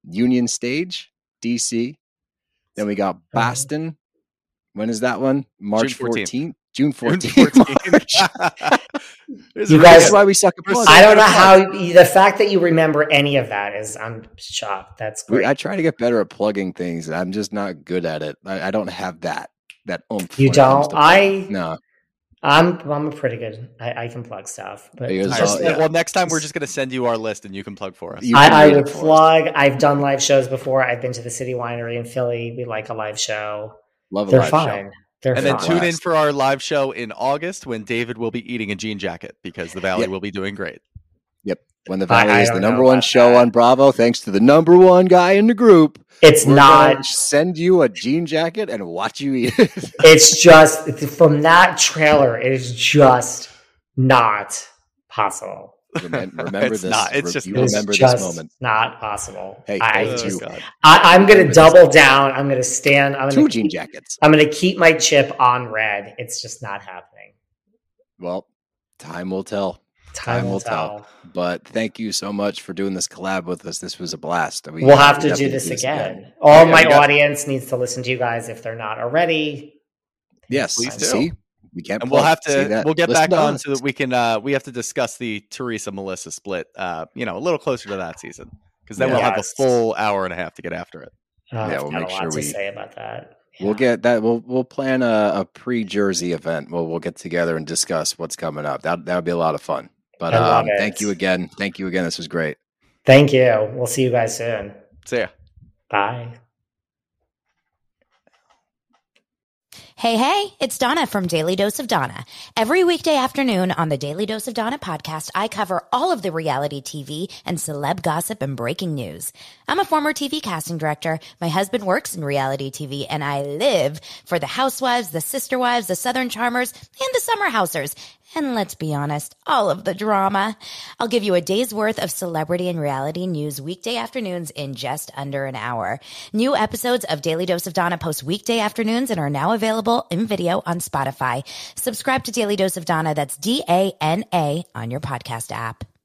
Union Stage, DC. Then we got Boston. When is that one? March 14th? June 14th. You guys, that's why we suck at plugs. I don't know how the fact that you remember any of that is, I'm shocked. That's great. I try to get better at plugging things. I'm just not good at it. I don't have that oomph. You don't? No. I'm pretty good. I can plug stuff. But well, next time we're just going to send you our list and you can plug for us. I will plug. I've done live shows before. I've been to the City Winery in Philly. We like a live show. Love a They're live fine. show. They're and fine. then tune in for our live show in August when David will be eating a jean jacket because the Valley will be doing great. Yep. When the Valley is the number one show on Bravo, thanks to the number one guy in the group. It's not send you a jean jacket and watch you eat it. It's just from that trailer. It is just not possible. Remember this. Remember this moment. Not possible. Hey, I'm going to double down. I'm going to stand. I'm two jean jackets. I'm going to keep my chip on red. It's just not happening. Well, time will tell. Time will tell. But thank you so much for doing this collab with us. This was a blast. We'll have to do this again. All my audience needs to listen to you guys if they're not already. Yes, please do. See, we can't. And we'll have to. We'll get Listen back on so that we can. We have to discuss the Teresa Melissa split. A little closer to that season because then we'll have a full hour and a half to get after it. We'll make sure we say about that. Yeah. We'll get that. We'll plan a pre-Jersey event. We'll get together and discuss what's coming up. That would be a lot of fun. But thank you again. Thank you again. This was great. Thank you. We'll see you guys soon. See ya. Bye. Hey, it's Donna from Daily Dose of Donna. Every weekday afternoon on the Daily Dose of Donna podcast, I cover all of the reality TV and celeb gossip and breaking news. I'm a former TV casting director. My husband works in reality TV, and I live for the Housewives, the Sister Wives, the Southern Charmers, and the Summer Housers. And let's be honest, all of the drama. I'll give you a day's worth of celebrity and reality news weekday afternoons in just under an hour. New episodes of Daily Dose of Donna post weekday afternoons and are now available in video on Spotify. Subscribe to Daily Dose of Donna, that's DANA, on your podcast app.